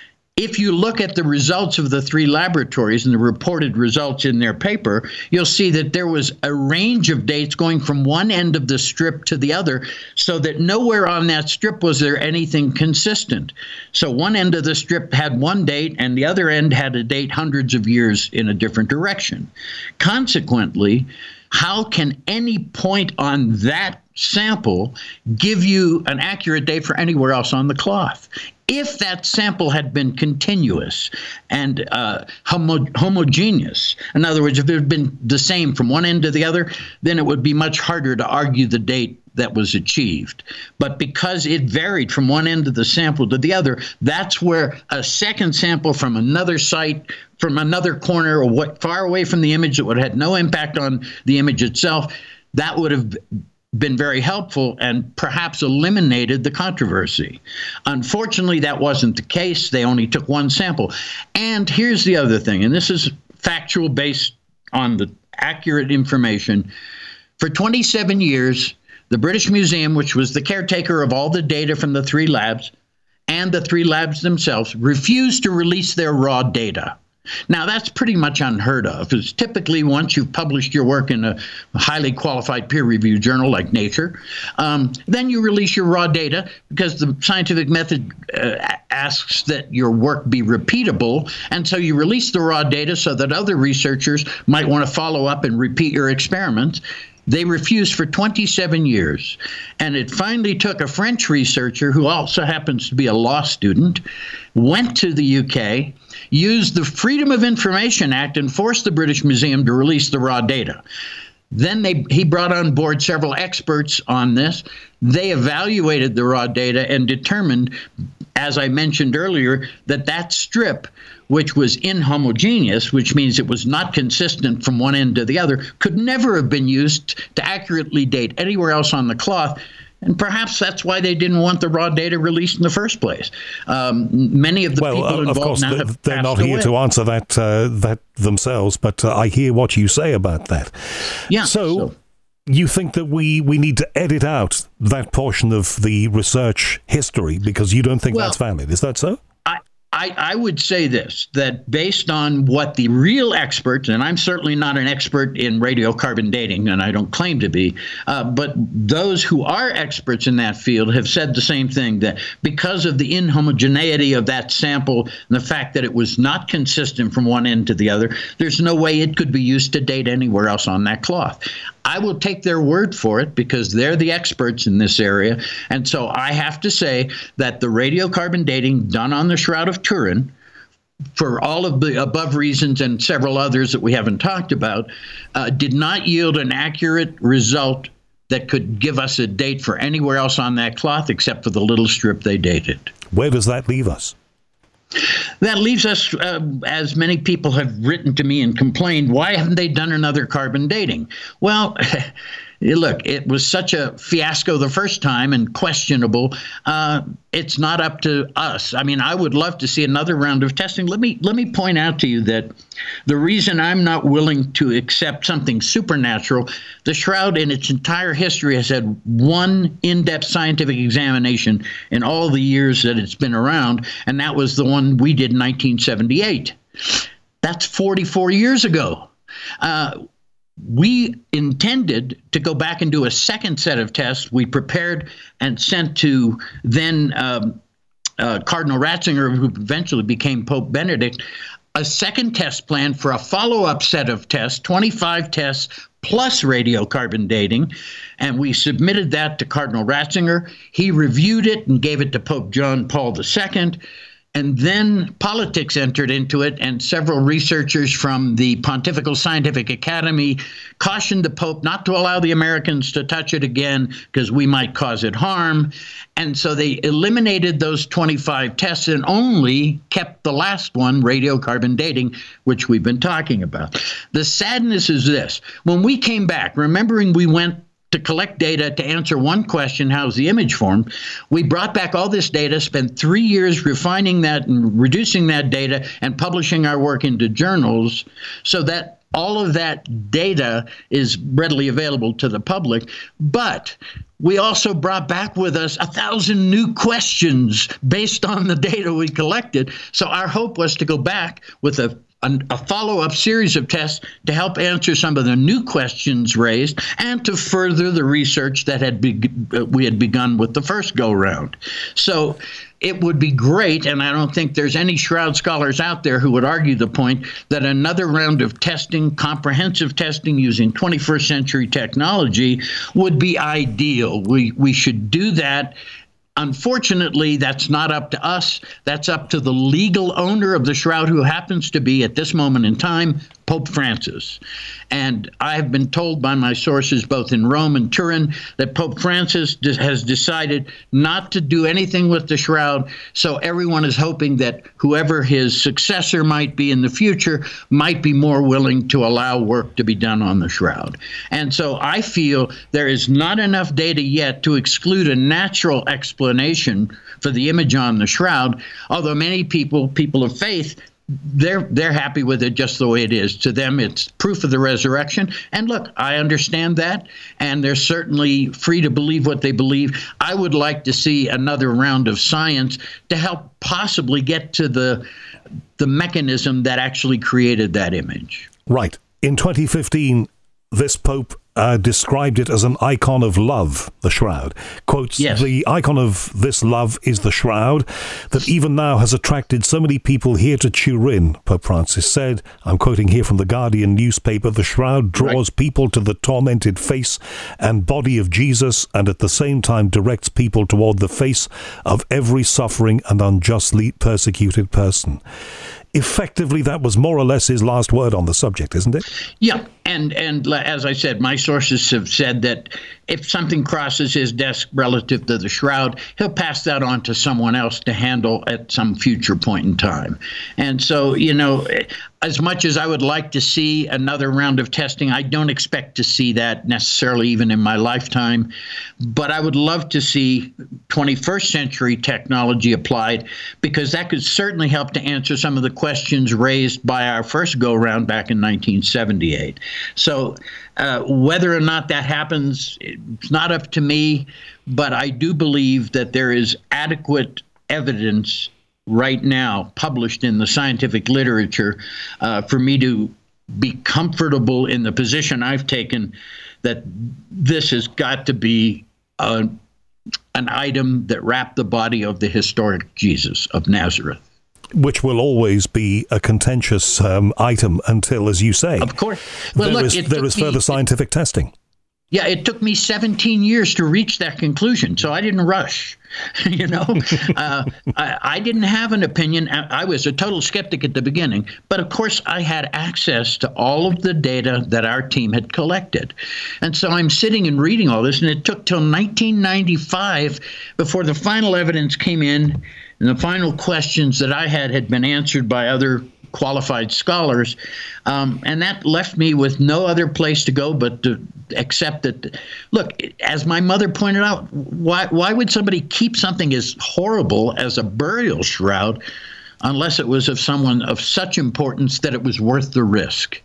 If you look at the results of the three laboratories and the reported results in their paper, you'll see that there was a range of dates going from one end of the strip to the other, so that nowhere on that strip was there anything consistent. So one end of the strip had one date and the other end had a date hundreds of years in a different direction. Consequently, how can any point on that sample give you an accurate date for anywhere else on the cloth? If that sample had been continuous and uh, homo- homogeneous, in other words, if it had been the same from one end to the other, then it would be much harder to argue the date that was achieved. But because it varied from one end of the sample to the other, that's where a second sample from another site, from another corner, or what far away from the image that would have had no impact on the image itself, that would have been very helpful and perhaps eliminated the controversy. Unfortunately, that wasn't the case. They only took one sample. And here's the other thing, and this is factual based on the accurate information. For twenty-seven years, the British Museum, which was the caretaker of all the data from the three labs, and the three labs themselves, refused to release their raw data. Now, that's pretty much unheard of. It's typically once you've published your work in a highly qualified peer-reviewed journal like Nature, um, then you release your raw data because the scientific method uh, asks that your work be repeatable. And so you release the raw data so that other researchers might want to follow up and repeat your experiments. They refused for twenty-seven years. And it finally took a French researcher who also happens to be a law student, went to the U K, used the Freedom of Information Act and forced the British Museum to release the raw data. Then they, he brought on board several experts on this. They evaluated the raw data and determined, as I mentioned earlier, that that strip, which was inhomogeneous, which means it was not consistent from one end to the other, could never have been used to accurately date anywhere else on the cloth. And perhaps that's why they didn't want the raw data released in the first place. Um, many of the well, people uh, involved of course, now they're, have they're not here away. to answer that uh, that themselves, but uh, I hear what you say about that. Yeah. So, so you think that we, we need to edit out that portion of the research history because you don't think well, that's valid. Is that so? I, I, I would say this, that based on what the real experts, and I'm certainly not an expert in radiocarbon dating, and I don't claim to be, uh, but those who are experts in that field have said the same thing, that because of the inhomogeneity of that sample and the fact that it was not consistent from one end to the other, there's no way it could be used to date anywhere else on that cloth. I will take their word for it because they're the experts in this area. And so I have to say that the radiocarbon dating done on the Shroud of Turin, for all of the above reasons and several others that we haven't talked about, uh, did not yield an accurate result that could give us a date for anywhere else on that cloth except for the little strip they dated. Where does that leave us? That leaves us, uh, as many people have written to me and complained, why haven't they done another carbon dating? Well, look, it was such a fiasco the first time and questionable. Uh, it's not up to us. I mean, I would love to see another round of testing. Let me let me point out to you that the reason I'm not willing to accept something supernatural, the Shroud in its entire history has had one in-depth scientific examination in all the years that it's been around, and that was the one we did in nineteen seventy-eight. That's forty-four years ago. Uh, We intended to go back and do a second set of tests. We prepared and sent to then um, uh, Cardinal Ratzinger, who eventually became Pope Benedict, a second test plan for a follow-up set of tests, twenty-five tests plus radiocarbon dating. And we submitted that to Cardinal Ratzinger. He reviewed it and gave it to Pope John Paul the Second. And then politics entered into it, and several researchers from the Pontifical Scientific Academy cautioned the Pope not to allow the Americans to touch it again because we might cause it harm. And so they eliminated those twenty-five tests and only kept the last one, radiocarbon dating, which we've been talking about. The sadness is this. When we came back, remembering we went to collect data to answer one question, how's the image formed? We brought back all this data, spent three years refining that and reducing that data and publishing our work into journals so that all of that data is readily available to the public. But we also brought back with us a thousand new questions based on the data we collected. So our hope was to go back with a a follow-up series of tests to help answer some of the new questions raised and to further the research that had be- we had begun with the first go-round. So it would be great, and I don't think there's any Shroud scholars out there who would argue the point that another round of testing, comprehensive testing using twenty-first century technology would be ideal. We we should do that. Unfortunately, that's not up to us. That's up to the legal owner of the shroud, who happens to be, at this moment in time, Pope Francis. And I have been told by my sources, both in Rome and Turin, that Pope Francis has decided not to do anything with the shroud. So everyone is hoping that whoever his successor might be in the future might be more willing to allow work to be done on the shroud. And so I feel there is not enough data yet to exclude a natural explanation for the image on the shroud, although many people, people of faith, They're they're happy with it just the way it is. To them, it's proof of the resurrection. And look, I understand that, and they're certainly free to believe what they believe. I would like to see another round of science to help possibly get to the the mechanism that actually created that image. Right. In twenty fifteen, this Pope uh, described it as an icon of love, the shroud. Quotes, yes. The icon of this love is the shroud that even now has attracted so many people here to Turin, Pope Francis said. I'm quoting here from the Guardian newspaper. The shroud draws right. people to the tormented face and body of Jesus, and at the same time directs people toward the face of every suffering and unjustly persecuted person. Effectively, that was more or less his last word on the subject, isn't it? Yeah, and and as I said, my sources have said that if something crosses his desk relative to the shroud, he'll pass that on to someone else to handle at some future point in time. And so, you know, as much as I would like to see another round of testing, I don't expect to see that necessarily even in my lifetime. But I would love to see twenty-first century technology applied, because that could certainly help to answer some of the questions raised by our first go-round back in nineteen seventy-eight. So uh, whether or not that happens, it's not up to me, but I do believe that there is adequate evidence right now published in the scientific literature uh, for me to be comfortable in the position I've taken that this has got to be a, an item that wrapped the body of the historic Jesus of Nazareth. Which will always be a contentious um, item until, as you say, of course, well, there look, is, there is further me, scientific it, testing. Yeah, it took me seventeen years to reach that conclusion, so I didn't rush. you know, uh, I, I didn't have an opinion. I, I was a total skeptic at the beginning, but of course I had access to all of the data that our team had collected. And so I'm sitting and reading all this, and it took till nineteen ninety-five before the final evidence came in, and the final questions that I had had been answered by other qualified scholars. Um, and that left me with no other place to go but to accept that, look, as my mother pointed out, why why would somebody keep something as horrible as a burial shroud unless it was of someone of such importance that it was worth the risk?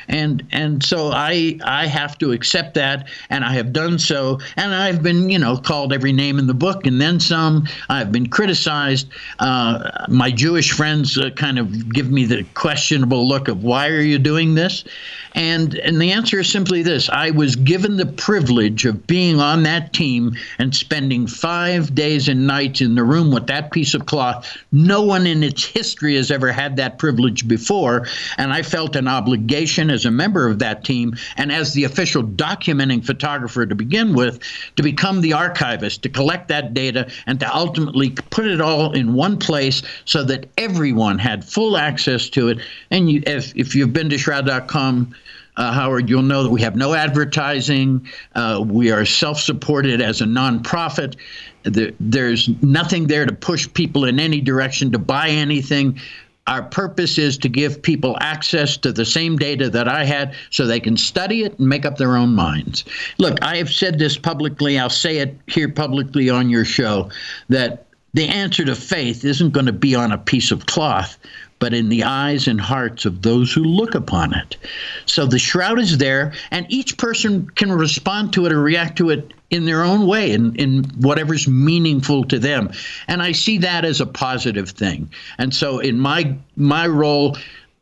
And and so I I have to accept that, and I have done so. And I've been, you know, called every name in the book and then some. I've been criticized. Uh, my Jewish friends uh, kind of give me the questionable look of, why are you doing this? And and the answer is simply this. I was given the privilege of being on that team and spending five days and nights in the room with that piece of cloth. No one in its history has ever had that privilege before. And I felt an obligation as a member of that team and as the official documenting photographer to begin with, to become the archivist, to collect that data and to ultimately put it all in one place so that everyone had full access to it. And you, if, if you've been to shroud dot com, Uh, Howard, you'll know that we have no advertising. Uh, we are self-supported as a nonprofit. There, there's nothing there to push people in any direction to buy anything. Our purpose is to give people access to the same data that I had so they can study it and make up their own minds. Look, I have said this publicly. I'll say it here publicly on your show, that the answer to faith isn't going to be on a piece of cloth, but in the eyes and hearts of those who look upon it. So the shroud is there, and each person can respond to it or react to it in their own way, in, in whatever's meaningful to them. And I see that as a positive thing. And so in my my role,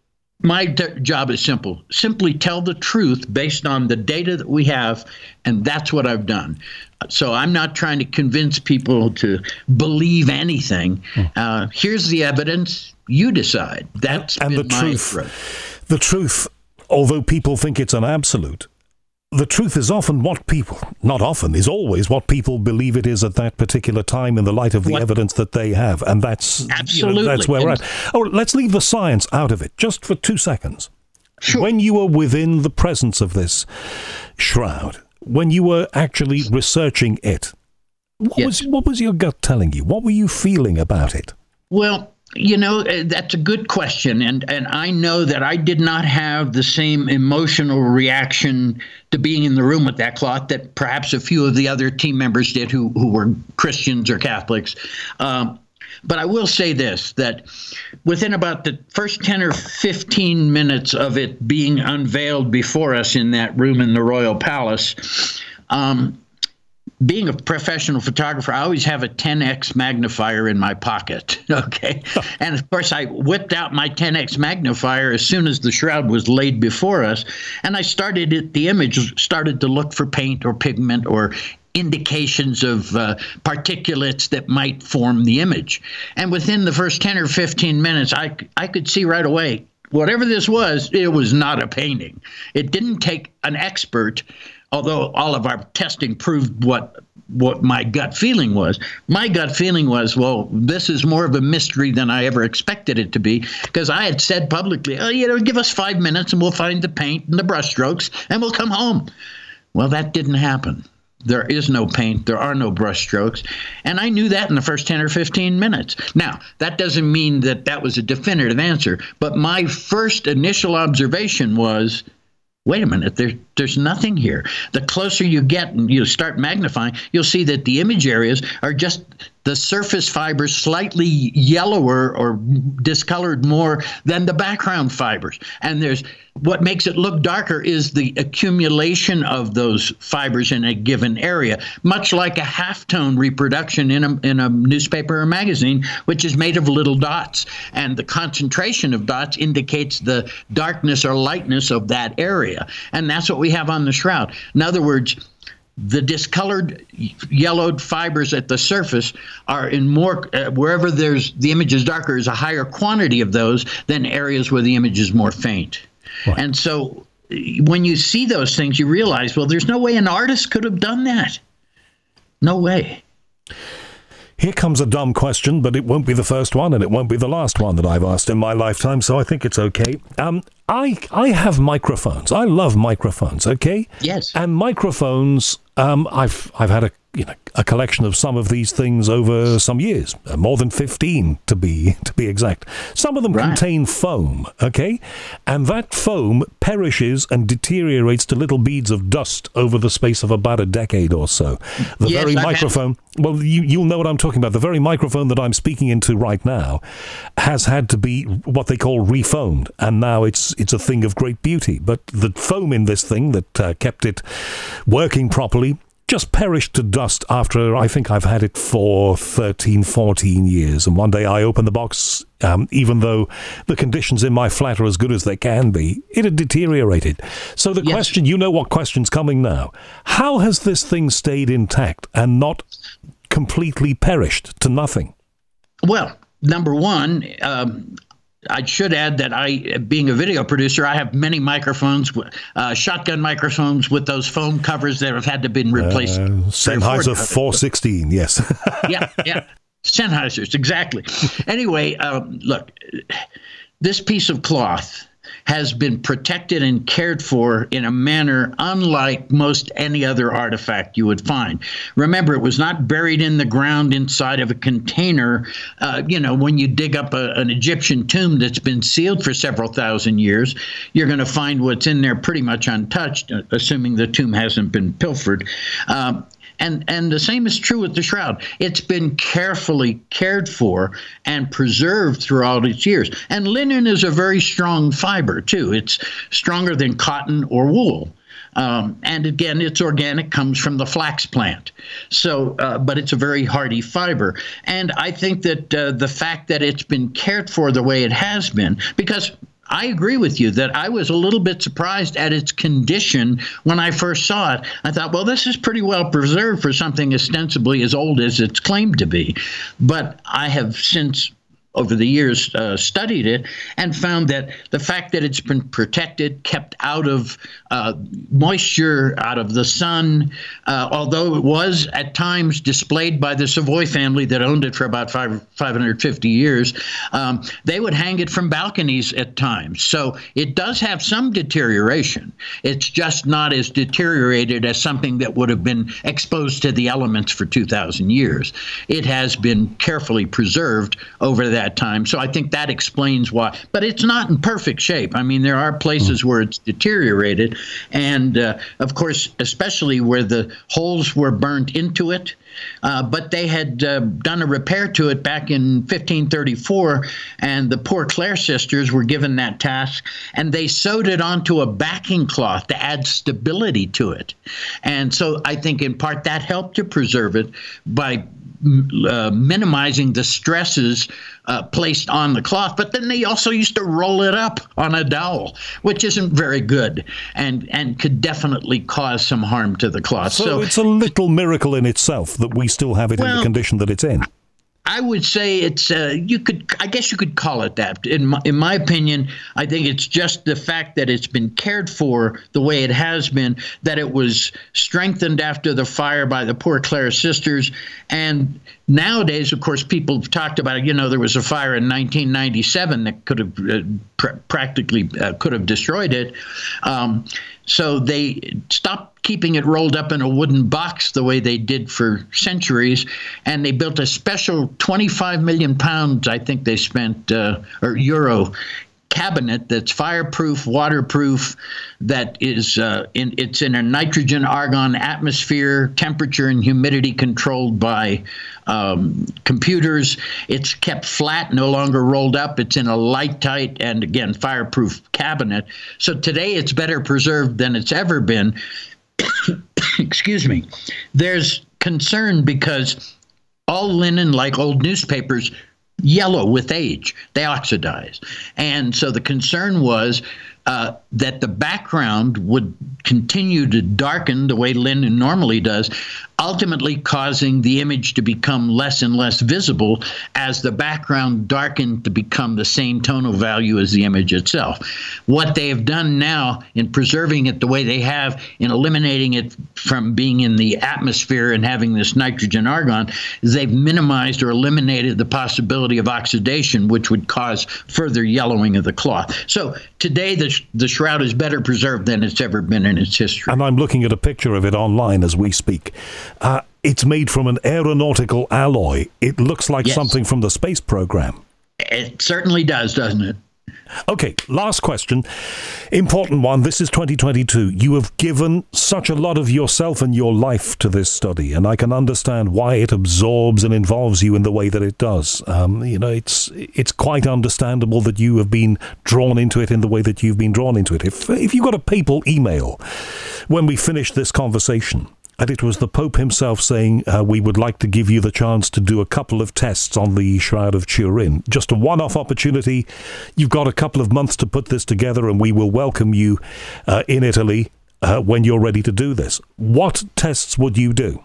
my d- job is simple. Simply tell the truth based on the data that we have, and that's what I've done. So I'm not trying to convince people to believe anything. Uh, here's the evidence. You decide. That's and been the my truth. approach. The truth, although people think it's an absolute, the truth is often what people, not often, is always what people believe it is at that particular time in the light of the What? evidence that they have. And that's, Absolutely. You know, that's where And, we're at. Oh, let's leave the science out of it, just for two seconds. Sure. When you were within the presence of this shroud, when you were actually researching it, what, Yes. was, what was your gut telling you? What were you feeling about it? Well, you know, uh, that's a good question. And, and I know that I did not have the same emotional reaction to being in the room with that cloth that perhaps a few of the other team members did who, who were Christians or Catholics. Um, but I will say this, that within about the first ten or fifteen minutes of it being unveiled before us in that room in the Royal Palace, um, being a professional photographer, I always have a ten X magnifier in my pocket, okay? And, of course, I whipped out my ten X magnifier as soon as the shroud was laid before us, and I started at the image, started to look for paint or pigment or indications of uh, particulates that might form the image. And within the first ten or fifteen minutes, I, I could see right away, whatever this was, it was not a painting. It didn't take an expert, although all of our testing proved what what my gut feeling was. My gut feeling was, well, this is more of a mystery than I ever expected it to be, because I had said publicly, oh, you know, give us five minutes and we'll find the paint and the brushstrokes and we'll come home. Well, that didn't happen. There is no paint. There are no brushstrokes. And I knew that in the first ten or fifteen minutes. Now, that doesn't mean that that was a definitive answer, but my first initial observation was, wait a minute, there, there's nothing here. The closer you get and you start magnifying, you'll see that the image areas are just the surface fibers slightly yellower or discolored more than the background fibers. And there's what makes it look darker is the accumulation of those fibers in a given area, much like a halftone reproduction in a, in a newspaper or magazine, which is made of little dots. And the concentration of dots indicates the darkness or lightness of that area. And that's what we have on the shroud. In other words, the discolored yellowed fibers at the surface are in more, uh, wherever there's the image is darker, is a higher quantity of those than areas where the image is more faint. Right. And so when you see those things, you realize, well, there's no way an artist could have done that. No way. Here comes a dumb question, but it won't be the first one, and it won't be the last one that I've asked in my lifetime, so I think it's okay. Um, I I have microphones. I love microphones, okay? Yes. And microphones Um, I've I've had a you know a collection of some of these things over some years, uh, more than fifteen to be to be exact. Some of them right. contain foam, okay, and that foam perishes and deteriorates to little beads of dust over the space of about a decade or so. The yes, very I've microphone, had... well, you you'll know what I'm talking about. The very microphone that I'm speaking into right now has had to be what they call refoamed, and now it's it's a thing of great beauty. But the foam in this thing that uh, kept it working properly just perished to dust after, I think I've had it for thirteen, fourteen years. And one day I opened the box, um, even though the conditions in my flat are as good as they can be, it had deteriorated. So the yes. question, you know what question's coming now. How has this thing stayed intact and not completely perished to nothing? Well, number one, um, I should add that I, being a video producer, I have many microphones, uh, shotgun microphones with those foam covers that have had to be replaced. Uh, Sennheiser four sixteen, yes. yeah, yeah. Sennheisers, exactly. Anyway, um, look, this piece of cloth has been protected and cared for in a manner unlike most any other artifact you would find. Remember, it was not buried in the ground inside of a container. Uh, you know, when you dig up a, an Egyptian tomb that's been sealed for several thousand years, you're going to find what's in there pretty much untouched, assuming the tomb hasn't been pilfered. Um, And and the same is true with the shroud. It's been carefully cared for and preserved throughout its years. And linen is a very strong fiber, too. It's stronger than cotton or wool. Um, and again, it's organic, comes from the flax plant. So, uh, but it's a very hardy fiber. And I think that uh, the fact that it's been cared for the way it has been, because I agree with you that I was a little bit surprised at its condition when I first saw it. I thought, well, this is pretty well preserved for something ostensibly as old as it's claimed to be. But I have since, over the years, uh, studied it and found that the fact that it's been protected, kept out of uh, moisture, out of the sun, uh, although it was at times displayed by the Savoy family that owned it for about five, five hundred fifty years, um, they would hang it from balconies at times. So it does have some deterioration. It's just not as deteriorated as something that would have been exposed to the elements for two thousand years. It has been carefully preserved over that time. So I think that explains why. But it's not in perfect shape. I mean, there are places where it's deteriorated. And, uh, of course, especially where the holes were burnt into it. Uh, but they had uh, done a repair to it back in fifteen thirty-four, and the poor Clare sisters were given that task, and they sewed it onto a backing cloth to add stability to it. And so I think in part that helped to preserve it by Uh, minimizing the stresses uh, placed on the cloth. But then they also used to roll it up on a dowel, which isn't very good and, and could definitely cause some harm to the cloth. So, so it's a little miracle in itself that we still have it well, in the condition that it's in. I would say it's, uh, you could, I guess you could call it that. In my, in my opinion, I think it's just the fact that it's been cared for the way it has been, that it was strengthened after the fire by the poor Clare sisters. And nowadays, of course, people have talked about it. You know, there was a fire in nineteen ninety-seven that could have uh, pr- practically uh, could have destroyed it. Um, so they stopped keeping it rolled up in a wooden box the way they did for centuries, and they built a special twenty-five million pounds, I think they spent, uh, or euro, cabinet that's fireproof, waterproof, that is uh, in it's in a nitrogen argon atmosphere, temperature and humidity controlled by um, computers. It's kept flat, no longer rolled up. It's in a light tight and again fireproof cabinet. So today it's better preserved than it's ever been. Excuse me. There's concern because all linen, like old newspapers, yellow with age. They oxidize. And so the concern was uh, that the background would continue to darken the way linen normally does, ultimately causing the image to become less and less visible as the background darkened to become the same tonal value as the image itself. What they have done now in preserving it the way they have, in eliminating it from being in the atmosphere and having this nitrogen argon, is they've minimized or eliminated the possibility of oxidation, which would cause further yellowing of the cloth. So today the the, the shroud is better preserved than it's ever been in its history. And I'm looking at a picture of it online as we speak. Uh, it's made from an aeronautical alloy. It looks like yes. something from the space program. It certainly does, doesn't it? Okay, last question. Important one. This is twenty twenty-two. You have given such a lot of yourself and your life to this study, and I can understand why it absorbs and involves you in the way that it does. Um, you know, it's it's quite understandable that you have been drawn into it in the way that you've been drawn into it. If if you got a papal email when we finished this conversation, and it was the Pope himself saying, uh, we would like to give you the chance to do a couple of tests on the Shroud of Turin. Just a one-off opportunity. You've got a couple of months to put this together, and we will welcome you uh, in Italy uh, when you're ready to do this. What tests would you do?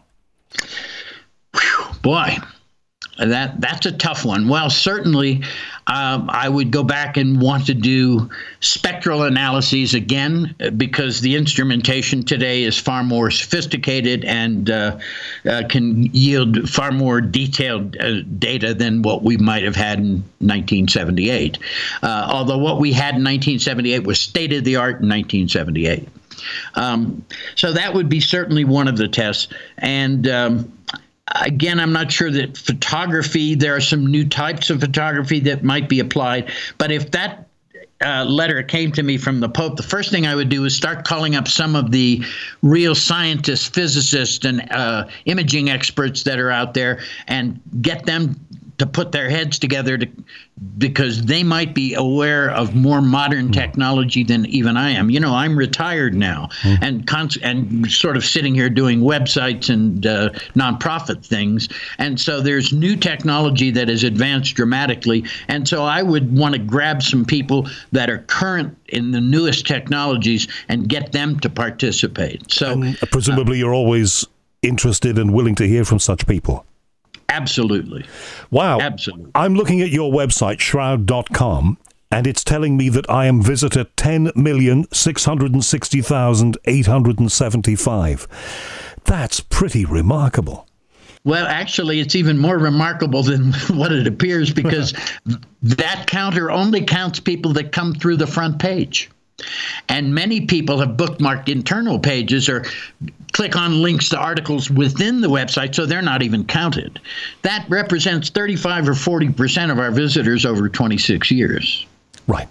Whew, boy, that that's a tough one. Well, certainly um, I would go back and want to do spectral analyses again, because the instrumentation today is far more sophisticated and uh, uh, can yield far more detailed uh, data than what we might have had in nineteen seventy-eight. Uh, although what we had in nineteen seventy-eight was state-of-the-art in nineteen seventy-eight. Um, so that would be certainly one of the tests. And um, Again, I'm not sure that photography, there are some new types of photography that might be applied. But if that uh, letter came to me from the Pope, the first thing I would do is start calling up some of the real scientists, physicists, and uh, imaging experts that are out there and get them to put their heads together to, because they might be aware of more modern technology than even I am. You know, I'm retired now mm. and cons- and sort of sitting here doing websites and uh, nonprofit things. And so there's new technology that has advanced dramatically. And so I would want to grab some people that are current in the newest technologies and get them to participate. So and presumably uh, you're always interested and willing to hear from such people. Absolutely. Wow. Absolutely. I'm looking at your website, shroud dot com, and it's telling me that I am visitor ten million six hundred sixty thousand eight hundred seventy-five. That's pretty remarkable. Well, actually, it's even more remarkable than what it appears, because that counter only counts people that come through the front page. And many people have bookmarked internal pages or click on links to articles within the website, so they're not even counted. That represents thirty-five or forty percent of our visitors over twenty-six years. Right.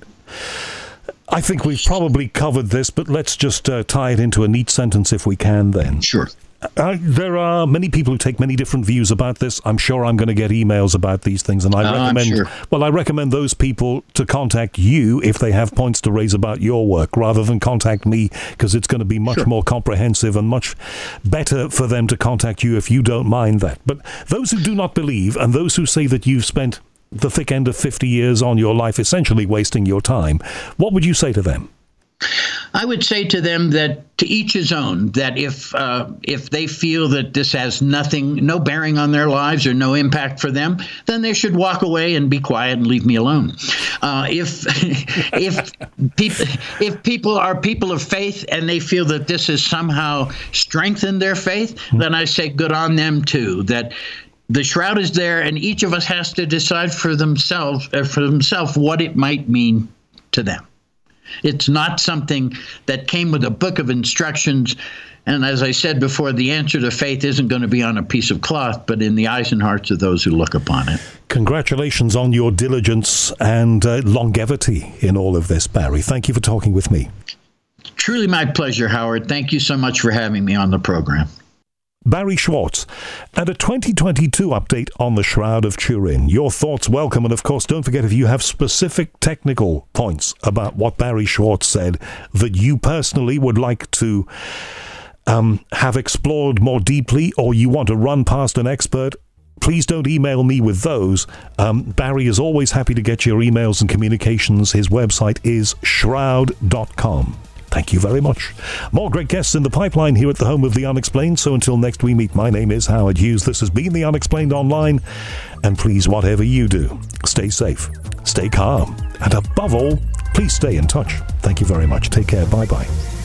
I think we've probably covered this, but let's just uh, tie it into a neat sentence if we can then. Sure. Uh, there are many people who take many different views about this. I'm sure I'm going to get emails about these things, and I oh, recommend. I'm sure. Well, I recommend those people to contact you if they have points to raise about your work, rather than contact me, because it's going to be much sure. more comprehensive and much better for them to contact you if you don't mind that. But those who do not believe, and those who say that you've spent the thick end of fifty years on your life essentially wasting your time, what would you say to them? I would say to them that to each his own, that if uh, if they feel that this has nothing, no bearing on their lives or no impact for them, then they should walk away and be quiet and leave me alone. Uh, if if people if people are people of faith and they feel that this has somehow strengthened their faith, then I say good on them too. That the shroud is there, and each of us has to decide for themselves uh, for themselves what it might mean to them. It's not something that came with a book of instructions. And as I said before, the answer to faith isn't going to be on a piece of cloth, but in the eyes and hearts of those who look upon it. Congratulations on your diligence and uh, longevity in all of this, Barry. Thank you for talking with me. Truly my pleasure, Howard. Thank you so much for having me on the program. Barry Schwartz, and a twenty twenty-two update on the Shroud of Turin. Your thoughts welcome, and of course don't forget, if you have specific technical points about what Barry Schwartz said that you personally would like to um, have explored more deeply, or you want to run past an expert, please don't email me with those. Um, Barry is always happy to get your emails and communications. His website is shroud dot com. Thank you very much. More great guests in the pipeline here at the home of The Unexplained. So until next we meet, my name is Howard Hughes. This has been The Unexplained Online. And please, whatever you do, stay safe, stay calm, and above all, please stay in touch. Thank you very much. Take care. Bye-bye.